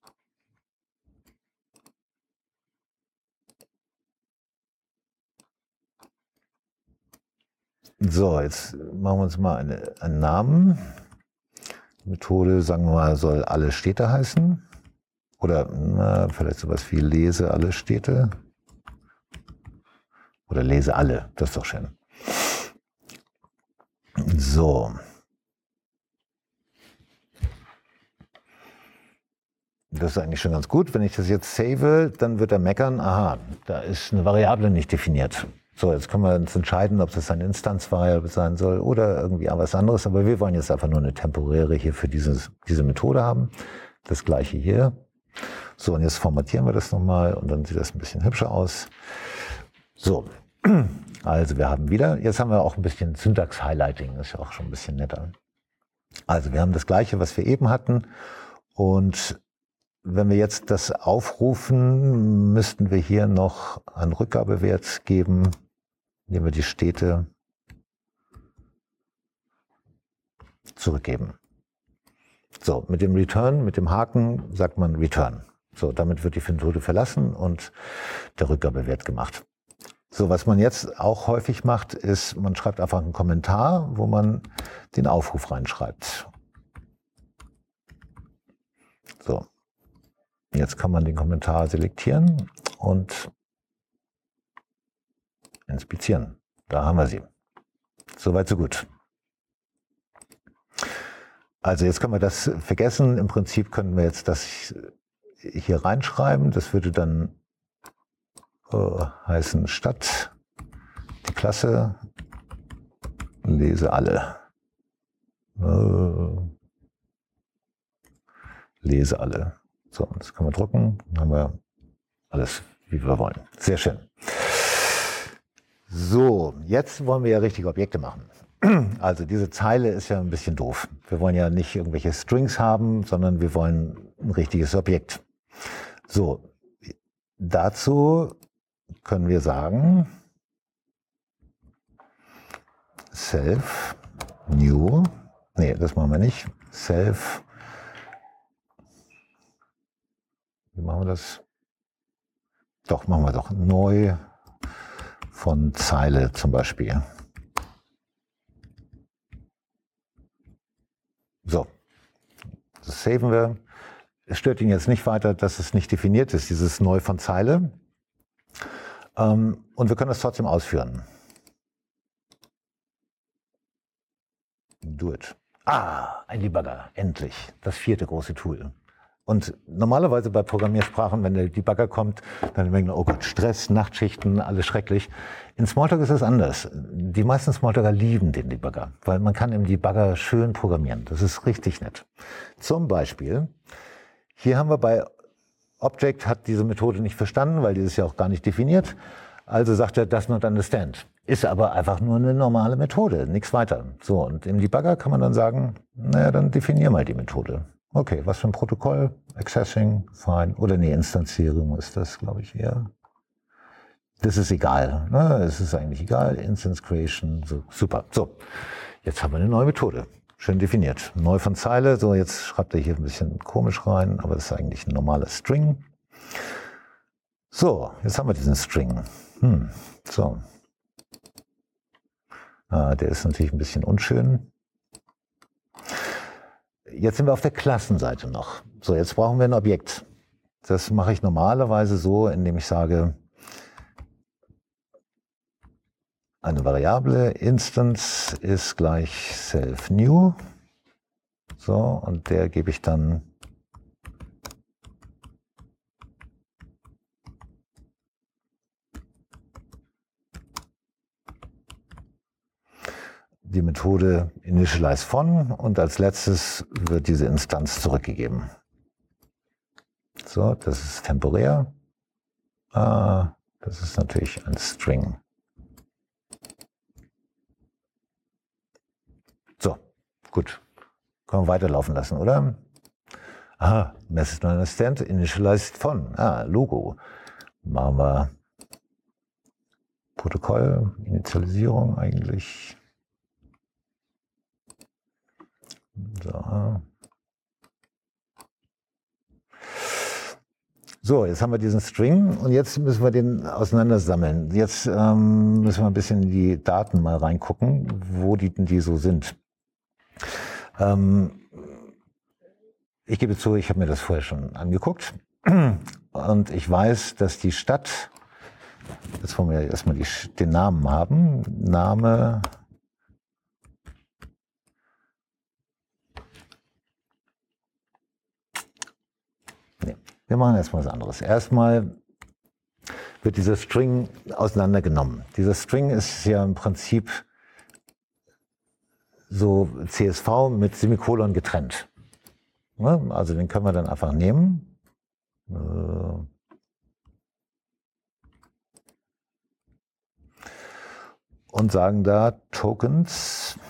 So, jetzt machen wir uns mal eine, einen Namen. Die Methode, sagen wir mal, soll alle Städte heißen. Oder na, vielleicht sowas wie lese alle Städte. Oder lese alle, das ist doch schön. So. Das ist eigentlich schon ganz gut. Wenn ich das jetzt save, dann wird er meckern, aha, da ist eine Variable nicht definiert. So, jetzt können wir uns entscheiden, ob das eine Instanzvariable sein soll oder irgendwie was anderes. Aber wir wollen jetzt einfach nur eine temporäre hier für dieses, diese Methode haben. Das gleiche hier. So. So, und jetzt formatieren wir das nochmal und dann sieht das ein bisschen hübscher aus. So, also wir haben wieder, jetzt haben wir auch ein bisschen Syntax-Highlighting, das ist ja auch schon ein bisschen netter. Also wir haben das Gleiche, was wir eben hatten. Und wenn wir jetzt das aufrufen, müssten wir hier noch einen Rückgabewert geben, indem wir die Städte zurückgeben. So, mit dem Return, mit dem Haken sagt man Return. So, damit wird die Methode verlassen und der Rückgabewert gemacht. So, was man jetzt auch häufig macht, ist, man schreibt einfach einen Kommentar, wo man den Aufruf reinschreibt. So, jetzt kann man den Kommentar selektieren und inspizieren. Da haben wir sie. Soweit, so gut. Also jetzt können wir das vergessen. Im Prinzip können wir jetzt das hier reinschreiben. Das würde dann äh, heißen Stadt, die Klasse, lese alle. Äh, lese alle. So, das können wir drucken. Dann haben wir alles, wie wir wollen. Sehr schön. So, jetzt wollen wir ja richtig Objekte machen. Also diese Zeile ist ja ein bisschen doof. Wir wollen ja nicht irgendwelche Strings haben, sondern wir wollen ein richtiges Objekt. So, dazu können wir sagen, self, new, nee, das machen wir nicht, self, wie machen wir das? Doch, machen wir doch, neu von Zeile zum Beispiel. So, das saven wir. Es stört ihn jetzt nicht weiter, dass es nicht definiert ist, dieses Neu von Zeile. Ähm, und wir können das trotzdem ausführen. Do it. Ah, ein Debugger, endlich. Das vierte große Tool. Und normalerweise bei Programmiersprachen, wenn der Debugger kommt, dann denken wir, oh Gott, Stress, Nachtschichten, alles schrecklich. In Smalltalk ist es anders. Die meisten Smalltalker lieben den Debugger, weil man kann im Debugger schön programmieren. Das ist richtig nett. Zum Beispiel, hier haben wir bei Object, hat diese Methode nicht verstanden, weil die ist ja auch gar nicht definiert. Also sagt er, does not understand. Ist aber einfach nur eine normale Methode, nichts weiter. So, und im Debugger kann man dann sagen, naja, dann definier mal die Methode. Okay, was für ein Protokoll? Accessing, fine. Oder nee, Instanzierung ist das, glaube ich, eher. Das ist egal. Ne? Es ist eigentlich egal. Instance Creation, so, super. So, jetzt haben wir eine neue Methode. Schön definiert. Neu von Zeile. So, jetzt schreibt er hier ein bisschen komisch rein, aber das ist eigentlich ein normales String. So, jetzt haben wir diesen String. Hm, so. Ah, der ist natürlich ein bisschen unschön. Jetzt sind wir auf der Klassenseite noch. So, jetzt brauchen wir ein Objekt. Das mache ich normalerweise so, indem ich sage, eine Variable Instance ist gleich self new. So, und der gebe ich dann die Methode initialize von und als letztes wird diese Instanz zurückgegeben. So, das ist temporär. Ah, das ist natürlich ein String. So, gut. Können wir weiterlaufen lassen, oder? Ah, message not understand, initialized von. Ah, Logo. Machen wir Protokoll, Initialisierung eigentlich. So. So, jetzt haben wir diesen String und jetzt müssen wir den auseinandersammeln. Jetzt ähm, müssen wir ein bisschen in die Daten mal reingucken, wo die denn die so sind. Ähm, ich gebe zu, ich habe mir das vorher schon angeguckt und ich weiß, dass die Stadt, jetzt wollen wir erstmal die, den Namen haben, Name, nee, wir machen erstmal was anderes. Erstmal wird dieser String auseinandergenommen. Dieser String ist ja im Prinzip so C S V mit Semikolon getrennt. Also den können wir dann einfach nehmen. und sagen da Tokens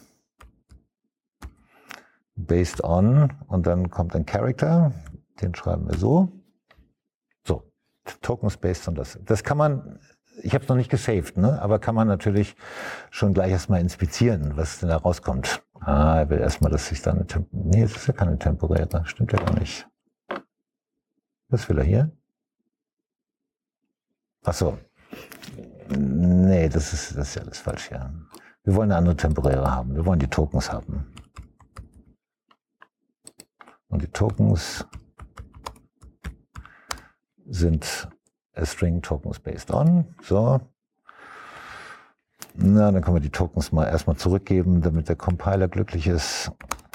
based on und dann kommt ein Character, den schreiben wir so. So, Tokens based on das. Das kann man, ich habe es noch nicht gesaved, ne? Aber kann man natürlich schon gleich erstmal inspizieren, was denn da rauskommt. Ah, er will erstmal, dass ich da eine Temp nee, das ist ja keine temporäre, stimmt ja gar nicht. Was will er hier? Ach so. Nee, das ist, das ist ja alles falsch hier. Wir wollen eine andere temporäre haben. Wir wollen die Tokens haben. Und die Tokens sind a string tokens based on. So. Na, dann können wir die Tokens mal erstmal zurückgeben, damit der Compiler glücklich ist.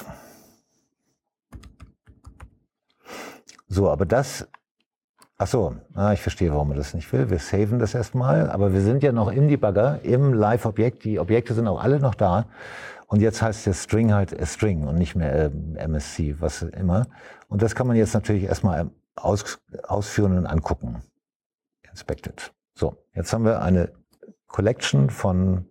So, aber das, ach so, ah, ich verstehe, warum er das nicht will. Wir saven das erstmal, aber wir sind ja noch im Debugger, im Live-Objekt. Die Objekte sind auch alle noch da. Und jetzt heißt der String halt a String und nicht mehr äh, M S C, was immer. Und das kann man jetzt natürlich erstmal aus, ausführen und angucken. Inspected. So, jetzt haben wir eine Collection von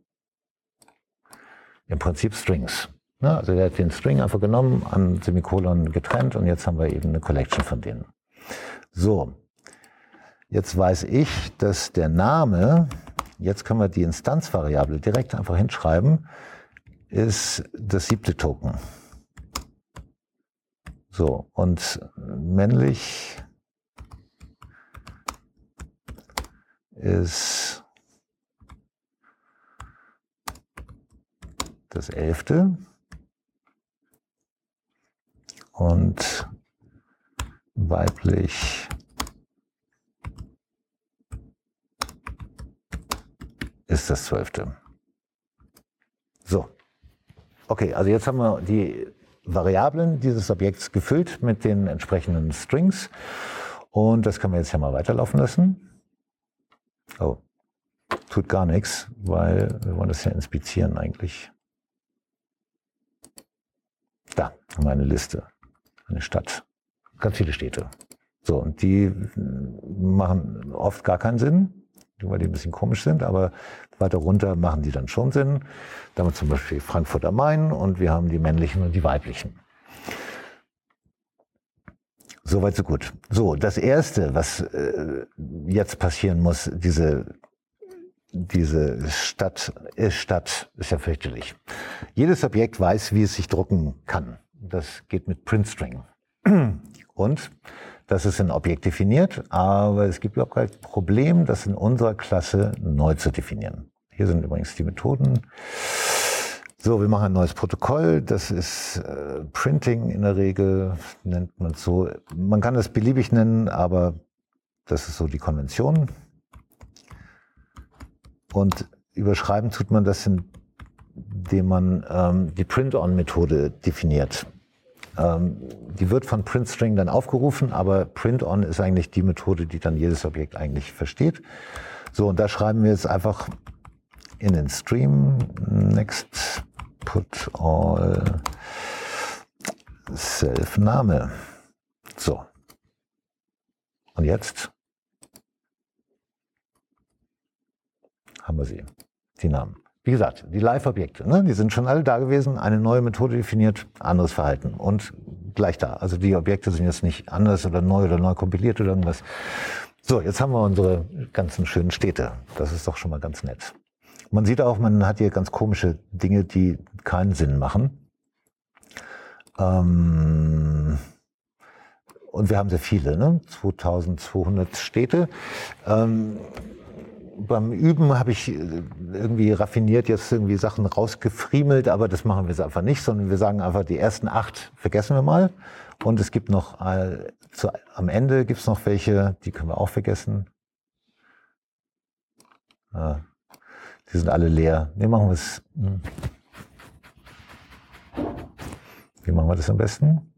im Prinzip Strings. Ne? Also der hat den String einfach genommen, an Semikolon getrennt und jetzt haben wir eben eine Collection von denen. So, jetzt weiß ich, dass der Name, jetzt können wir die Instanzvariable direkt einfach hinschreiben, ist das siebte Token. So, und männlich ist das elfte und weiblich ist das zwölfte. So, okay, also jetzt haben wir die Variablen dieses Objekts gefüllt mit den entsprechenden Strings und das können wir jetzt ja mal weiterlaufen lassen. Oh, tut gar nichts, weil wir wollen das ja inspizieren eigentlich. Da haben wir eine Liste, eine Stadt, ganz viele Städte. So, und die machen oft gar keinen Sinn, weil die ein bisschen komisch sind, aber weiter runter machen die dann schon Sinn. Da haben wir zum Beispiel Frankfurt am Main und wir haben die männlichen und die weiblichen. Soweit so gut. So, das Erste, was äh, jetzt passieren muss, diese Diese Stadt ist Stadt, ist ja fürchterlich. Jedes Objekt weiß, wie es sich drucken kann. Das geht mit PrintString. Und das ist ein Objekt definiert, aber es gibt überhaupt kein Problem, das in unserer Klasse neu zu definieren. Hier sind übrigens die Methoden. So, wir machen ein neues Protokoll. Das ist äh, Printing in der Regel, nennt man es so. Man kann es beliebig nennen, aber das ist so die Konvention. Und überschreiben tut man das, indem man ähm, die Print-on-Methode definiert. Ähm, die wird von PrintString dann aufgerufen, aber Print-on ist eigentlich die Methode, die dann jedes Objekt eigentlich versteht. So, und da schreiben wir jetzt einfach in den Stream next put all self-Name. So. Und jetzt haben wir sie, die Namen. Wie gesagt, die Live-Objekte, ne, die sind schon alle da gewesen, eine neue Methode definiert, anderes Verhalten und gleich da. Also die Objekte sind jetzt nicht anders oder neu oder neu kompiliert oder irgendwas. So, jetzt haben wir unsere ganzen schönen Städte. Das ist doch schon mal ganz nett. Man sieht auch, man hat hier ganz komische Dinge, die keinen Sinn machen. Ähm und wir haben sehr viele, ne? zweitausendzweihundert Städte. Ähm Beim Üben habe ich irgendwie raffiniert jetzt irgendwie Sachen rausgefriemelt, aber das machen wir jetzt einfach nicht, sondern wir sagen einfach, die ersten acht vergessen wir mal. Und es gibt noch, äh, zu, am Ende gibt es noch welche, die können wir auch vergessen. Ah, die sind alle leer. Wie machen wir es? Hm. Wie machen wir das am besten?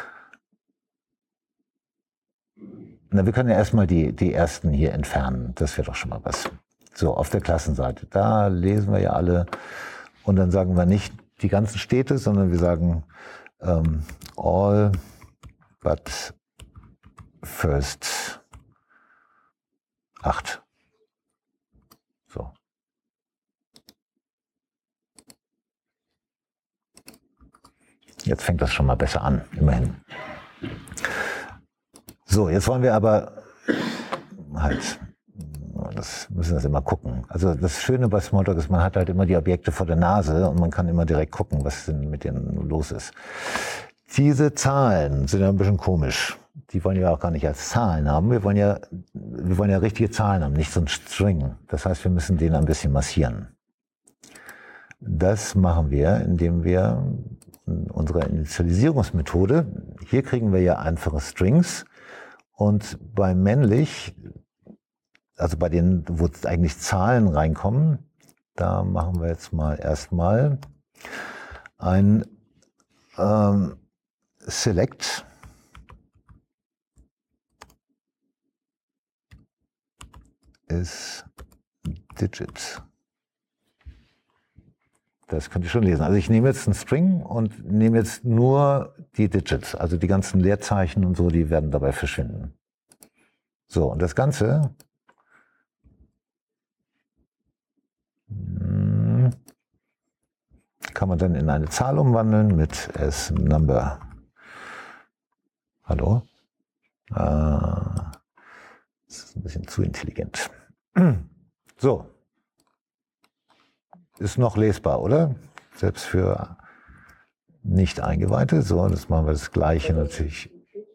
Na, wir können ja erstmal die, die ersten hier entfernen. Das wäre doch schon mal was. So, auf der Klassenseite. Da lesen wir ja alle. Und dann sagen wir nicht die ganzen Städte, sondern wir sagen ähm, all but first acht. So. Jetzt fängt das schon mal besser an, immerhin. So, jetzt wollen wir aber halt, das müssen wir das immer gucken. Also das Schöne bei Smalltalk ist, man hat halt immer die Objekte vor der Nase und man kann immer direkt gucken, was denn mit denen los ist. Diese Zahlen sind ja ein bisschen komisch. Die wollen wir auch gar nicht als Zahlen haben. Wir wollen ja, wir wollen ja richtige Zahlen haben, nicht so ein String. Das heißt, wir müssen den ein bisschen massieren. Das machen wir, indem wir in unserer Initialisierungsmethode, hier kriegen wir ja einfache Strings und bei männlich, also bei denen, wo eigentlich Zahlen reinkommen, da machen wir jetzt mal erstmal ein ähm, Select. Ist Digit. Das könnt ihr schon lesen. Also ich nehme jetzt einen String und nehme jetzt nur die Digits. Also die ganzen Leerzeichen und so, die werden dabei verschwinden. So, und das Ganze kann man dann in eine Zahl umwandeln mit as number. Hallo? Ah, das ist ein bisschen zu intelligent. So. Ist noch lesbar, oder? Selbst für nicht Eingeweihte. So, das machen wir das Gleiche natürlich.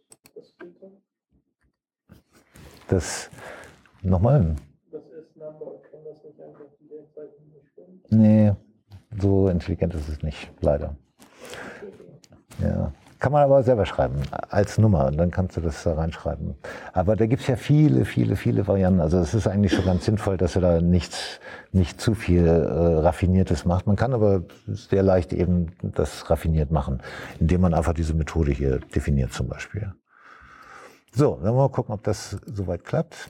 Das, nochmal? Das ist Number, kann das nicht einfach die Leerzeichen bestimmen? Nee, so intelligent ist es nicht, leider. Ja. Kann man aber selber schreiben, als Nummer, und dann kannst du das da reinschreiben. Aber da gibt es ja viele, viele, viele Varianten. Also es ist eigentlich schon ganz sinnvoll, dass er da nichts, nicht zu viel äh, Raffiniertes macht. Man kann aber sehr leicht eben das raffiniert machen, indem man einfach diese Methode hier definiert zum Beispiel. So, dann wollen wir mal gucken, ob das soweit klappt.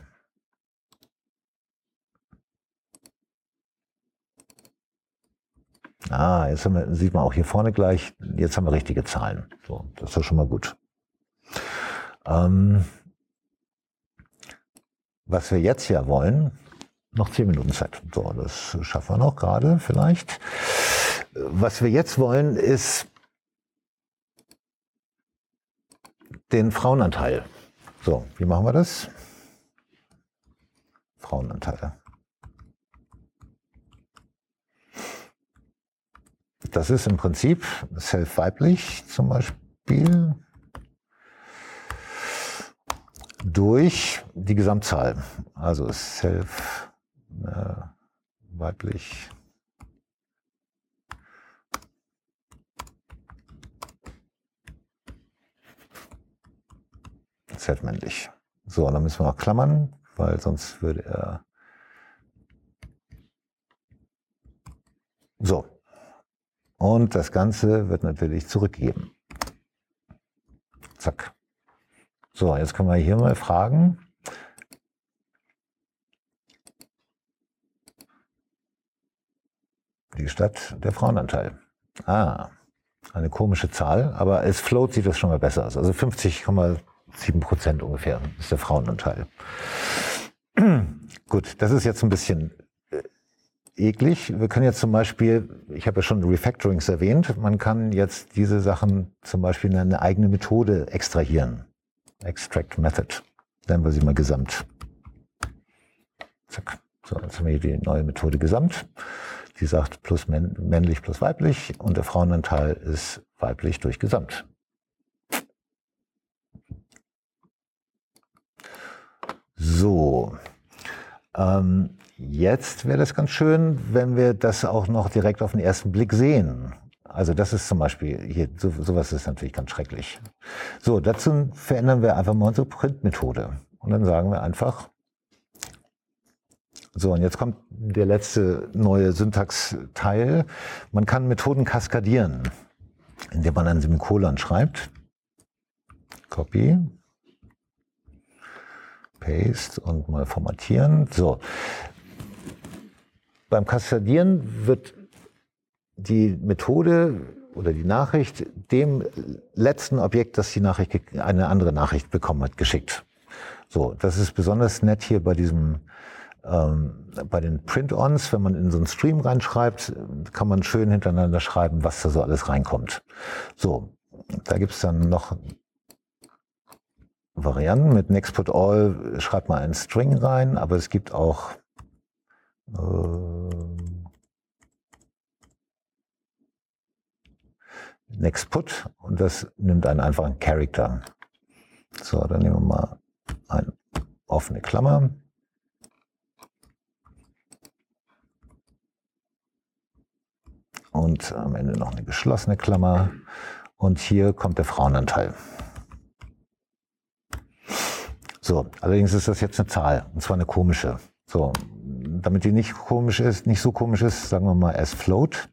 Ah, jetzt haben wir, sieht man auch hier vorne gleich, jetzt haben wir richtige Zahlen. So, das ist doch schon mal gut. Ähm, was wir jetzt ja wollen, noch zehn Minuten Zeit. So, das schaffen wir noch gerade vielleicht. Was wir jetzt wollen, ist den Frauenanteil. So, wie machen wir das? Frauenanteile. Das ist im Prinzip self weiblich zum Beispiel durch die Gesamtzahl. Also self äh, weiblich self männlich. So, dann müssen wir noch klammern, weil sonst würde er so. Und das Ganze wird natürlich zurückgegeben. Zack. So, jetzt können wir hier mal fragen. Die Stadt, der Frauenanteil. Ah, eine komische Zahl, aber als Float sieht das schon mal besser aus. Also fünfzig Komma sieben Prozent ungefähr ist der Frauenanteil. Gut, das ist jetzt ein bisschen eklig. Wir können jetzt zum Beispiel, ich habe ja schon Refactorings erwähnt, man kann jetzt diese Sachen zum Beispiel in eine eigene Methode extrahieren. Extract Method. Nennen wir sie mal Gesamt. Zack. So, jetzt haben wir hier die neue Methode Gesamt. Die sagt plus männ männlich plus weiblich und der Frauenanteil ist weiblich durch Gesamt. So. Ähm, Jetzt wäre das ganz schön, wenn wir das auch noch direkt auf den ersten Blick sehen. Also das ist zum Beispiel, hier, so, sowas ist natürlich ganz schrecklich. So, dazu verändern wir einfach mal unsere Print-Methode. Und dann sagen wir einfach, so, und jetzt kommt der letzte neue Syntax-Teil. Man kann Methoden kaskadieren, indem man ein Semikolon schreibt. Copy. Paste und mal formatieren. So. Beim Kaskadieren wird die Methode oder die Nachricht dem letzten Objekt, das die Nachricht, eine andere Nachricht bekommen hat, geschickt. So, das ist besonders nett hier bei diesem ähm, bei den Print-Ons, wenn man in so einen Stream reinschreibt, kann man schön hintereinander schreiben, was da so alles reinkommt. So, da gibt es dann noch Varianten. Mit Next Put All schreibt man einen String rein, aber es gibt auch äh, Next Put und das nimmt einen einfachen Character. So, dann nehmen wir mal eine offene Klammer. Und am Ende noch eine geschlossene Klammer. Und hier kommt der Frauenanteil. So, allerdings ist das jetzt eine Zahl, und zwar eine komische. So, damit die nicht komisch ist, nicht so komisch ist, sagen wir mal as float.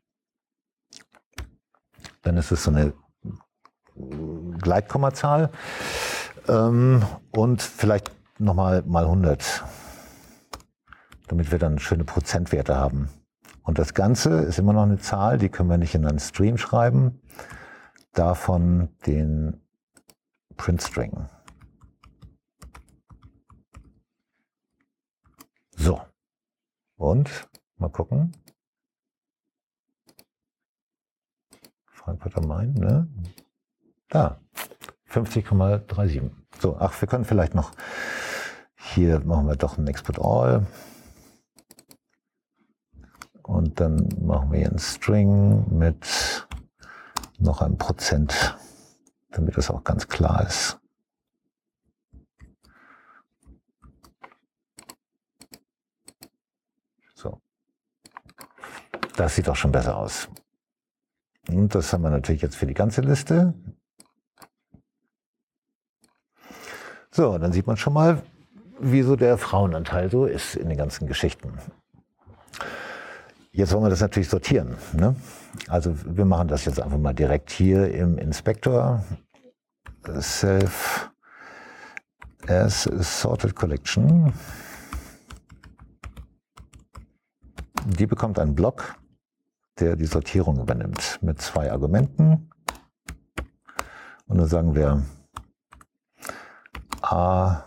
Dann ist es so eine Gleitkommazahl. Ähm, und vielleicht nochmal mal hundert. Damit wir dann schöne Prozentwerte haben. Und das Ganze ist immer noch eine Zahl, die können wir nicht in einen Stream schreiben. Davon den Print-String. So. Und mal gucken. Frankfurt am Main, ne? Da. fünfzig Komma siebenunddreißig. So, ach, wir können vielleicht noch, hier machen wir doch ein Export All. Und dann machen wir hier einen String mit noch einem Prozent, damit das auch ganz klar ist. So. Das sieht auch schon besser aus. Und das haben wir natürlich jetzt für die ganze Liste. So, dann sieht man schon mal, wie so der Frauenanteil so ist in den ganzen Geschichten. Jetzt wollen wir das natürlich sortieren, ne? Also wir machen das jetzt einfach mal direkt hier im Inspektor. Self as Sorted Collection. Die bekommt einen Block, der die Sortierung übernimmt mit zwei Argumenten. Und dann sagen wir A,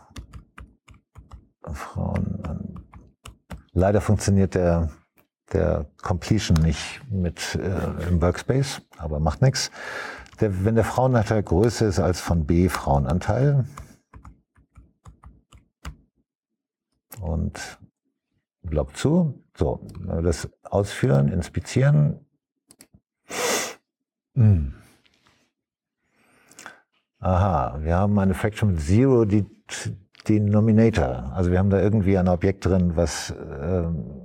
Frauen. Leider funktioniert der der Completion nicht mit äh, im Workspace, aber macht nichts. Der, wenn der Frauenanteil größer ist als von B Frauenanteil und Block zu, so, wenn wir das ausführen, inspizieren. Hm. Aha, wir haben eine Fraction mit Zero Denominator. Also wir haben da irgendwie ein Objekt drin, was ähm,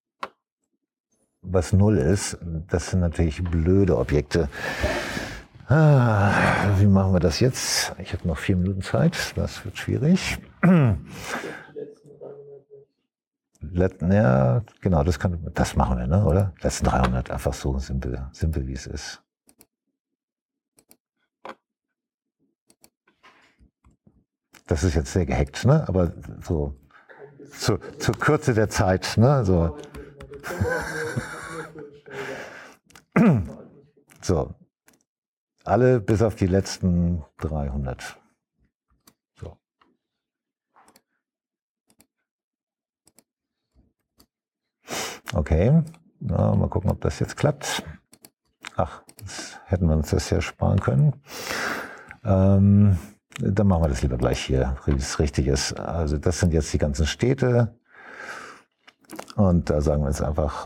was null ist. Das sind natürlich blöde Objekte. Ah, wie machen wir das jetzt? Ich habe noch vier Minuten Zeit. Das wird schwierig. Letzten, ja, genau, das, kann, das machen wir, ne, oder? Letzten dreihundert, einfach so simpel, simpel wie es ist. Das ist jetzt sehr gehackt, ne? Aber so zu, zur Kürze der Zeit, ne? So. So, alle bis auf die letzten dreihundert. So. Okay, na, mal gucken, ob das jetzt klappt. Ach, das hätten wir uns das ja sparen können. Ähm, dann machen wir das lieber gleich hier, wie es richtig ist. Also das sind jetzt die ganzen Städte. Und da sagen wir jetzt einfach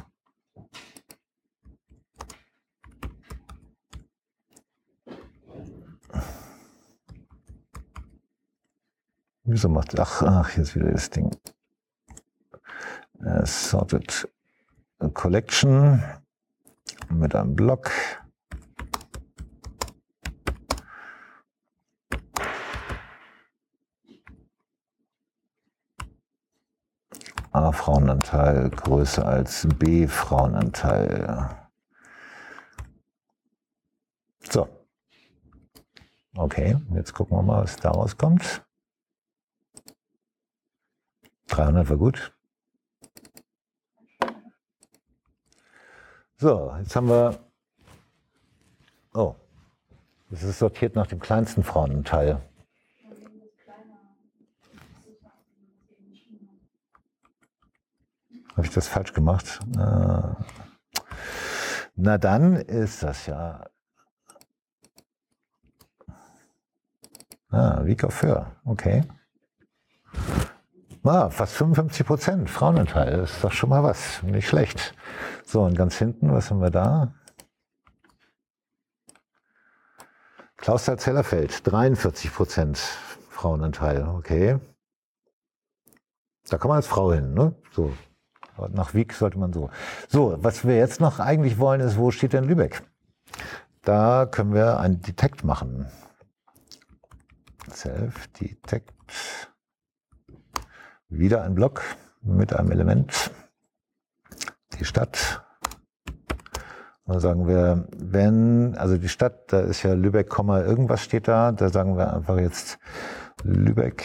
wieso macht ach, ach hier ist wieder das Ding uh, Sorted Collection mit einem Block. A Frauenanteil größer als B Frauenanteil. So. Okay, jetzt gucken wir mal, was da rauskommt. dreihundert war gut. So, jetzt haben wir, oh, das ist sortiert nach dem kleinsten Frauenanteil. Habe ich das falsch gemacht? Äh, na dann ist das ja... Ah, wie Coiffeur, okay. Ah, fast fünfundfünfzig Prozent Frauenanteil, das ist doch schon mal was, nicht schlecht. So, und ganz hinten, was haben wir da? Clausthal-Zellerfeld, dreiundvierzig Prozent Frauenanteil, okay. Da kann man als Frau hin, ne? So, nach Wieg sollte man so. So, was wir jetzt noch eigentlich wollen, ist, wo steht denn Lübeck? Da können wir ein Detect machen. Self-Detect. Wieder ein Block mit einem Element. Die Stadt. Und dann sagen wir, wenn, also die Stadt, da ist ja Lübeck, irgendwas steht da. Da sagen wir einfach jetzt Lübeck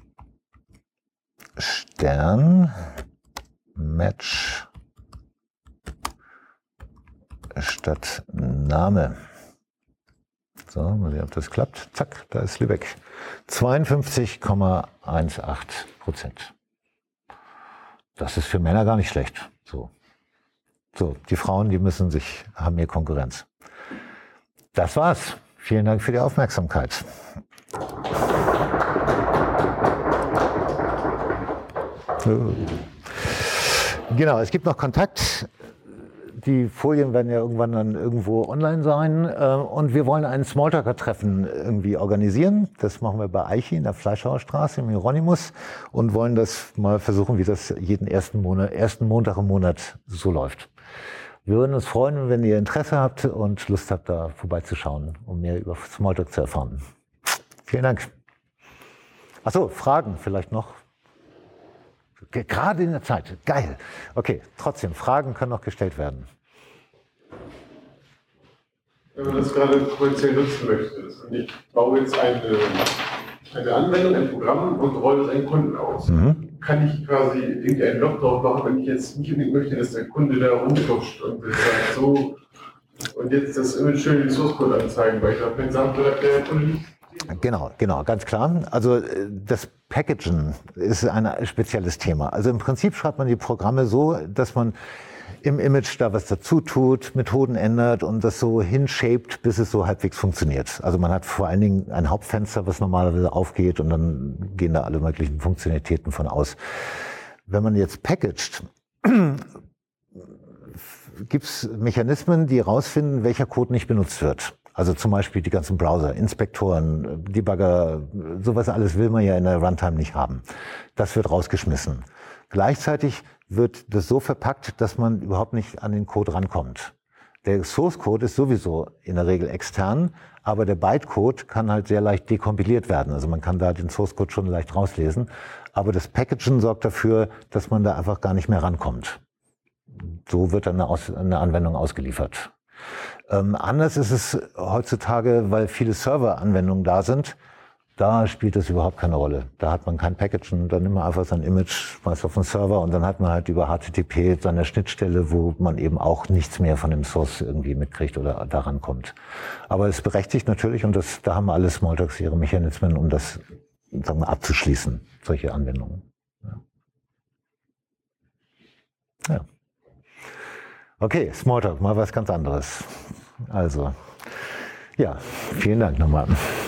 Stern Match Stadtname. So, mal sehen, ob das klappt. Zack, da ist Lübeck. zweiundfünfzig Komma achtzehn Prozent. Das ist für Männer gar nicht schlecht. So. So, die Frauen, die müssen sich, haben hier Konkurrenz. Das war's. Vielen Dank für die Aufmerksamkeit. Genau, es gibt noch Kontakt. Die Folien werden ja irgendwann dann irgendwo online sein. Und wir wollen ein Smalltalker-Treffen irgendwie organisieren. Das machen wir bei Eichi in der Fleischhauerstraße im Hieronymus und wollen das mal versuchen, wie das jeden ersten Monat, ersten Montag im Monat so läuft. Wir würden uns freuen, wenn ihr Interesse habt und Lust habt, da vorbeizuschauen, um mehr über Smalltalk zu erfahren. Vielen Dank. Achso, Fragen vielleicht noch? Gerade in der Zeit. Geil. Okay, trotzdem, Fragen können noch gestellt werden. Wenn man das gerade kommerziell nutzen möchte und ich baue jetzt eine, eine Anwendung, ein Programm und rolle es einen Kunden aus, mhm. kann ich quasi irgendeinen Blog drauf machen, wenn ich jetzt nicht unbedingt möchte, dass der Kunde da rumfuscht und sagt so und jetzt das Image schön den Source Code anzeigen, weil ich glaube, wenn sagt, der Kunde nicht. Genau, genau, ganz klar. Also das Packagen ist ein spezielles Thema. Also im Prinzip schreibt man die Programme so, dass man im Image da was dazu tut, Methoden ändert und das so hinshaped, bis es so halbwegs funktioniert. Also man hat vor allen Dingen ein Hauptfenster, was normalerweise aufgeht und dann gehen da alle möglichen Funktionalitäten von aus. Wenn man jetzt packaged, gibt es Mechanismen, die herausfinden, welcher Code nicht benutzt wird. Also zum Beispiel die ganzen Browser, Inspektoren, Debugger, sowas alles will man ja in der Runtime nicht haben. Das wird rausgeschmissen. Gleichzeitig wird das so verpackt, dass man überhaupt nicht an den Code rankommt. Der Source Code ist sowieso in der Regel extern, aber der Bytecode kann halt sehr leicht dekompiliert werden. Also man kann da den Source Code schon leicht rauslesen. Aber das Packagen sorgt dafür, dass man da einfach gar nicht mehr rankommt. So wird dann eine, Aus- eine Anwendung ausgeliefert. Ähm, anders ist es heutzutage, weil viele Server-Anwendungen da sind. Da spielt das überhaupt keine Rolle. Da hat man kein Packagen, dann nimmt man einfach sein Image, schmeißt auf den Server und dann hat man halt über H T T P seine Schnittstelle, wo man eben auch nichts mehr von dem Source irgendwie mitkriegt oder daran kommt. Aber es berechtigt natürlich, und das, da haben alle Smalltalks ihre Mechanismen, um das, sagen wir, abzuschließen, solche Anwendungen. Ja. Ja. Okay, Smalltalk, mal was ganz anderes. Also, ja, vielen Dank nochmal.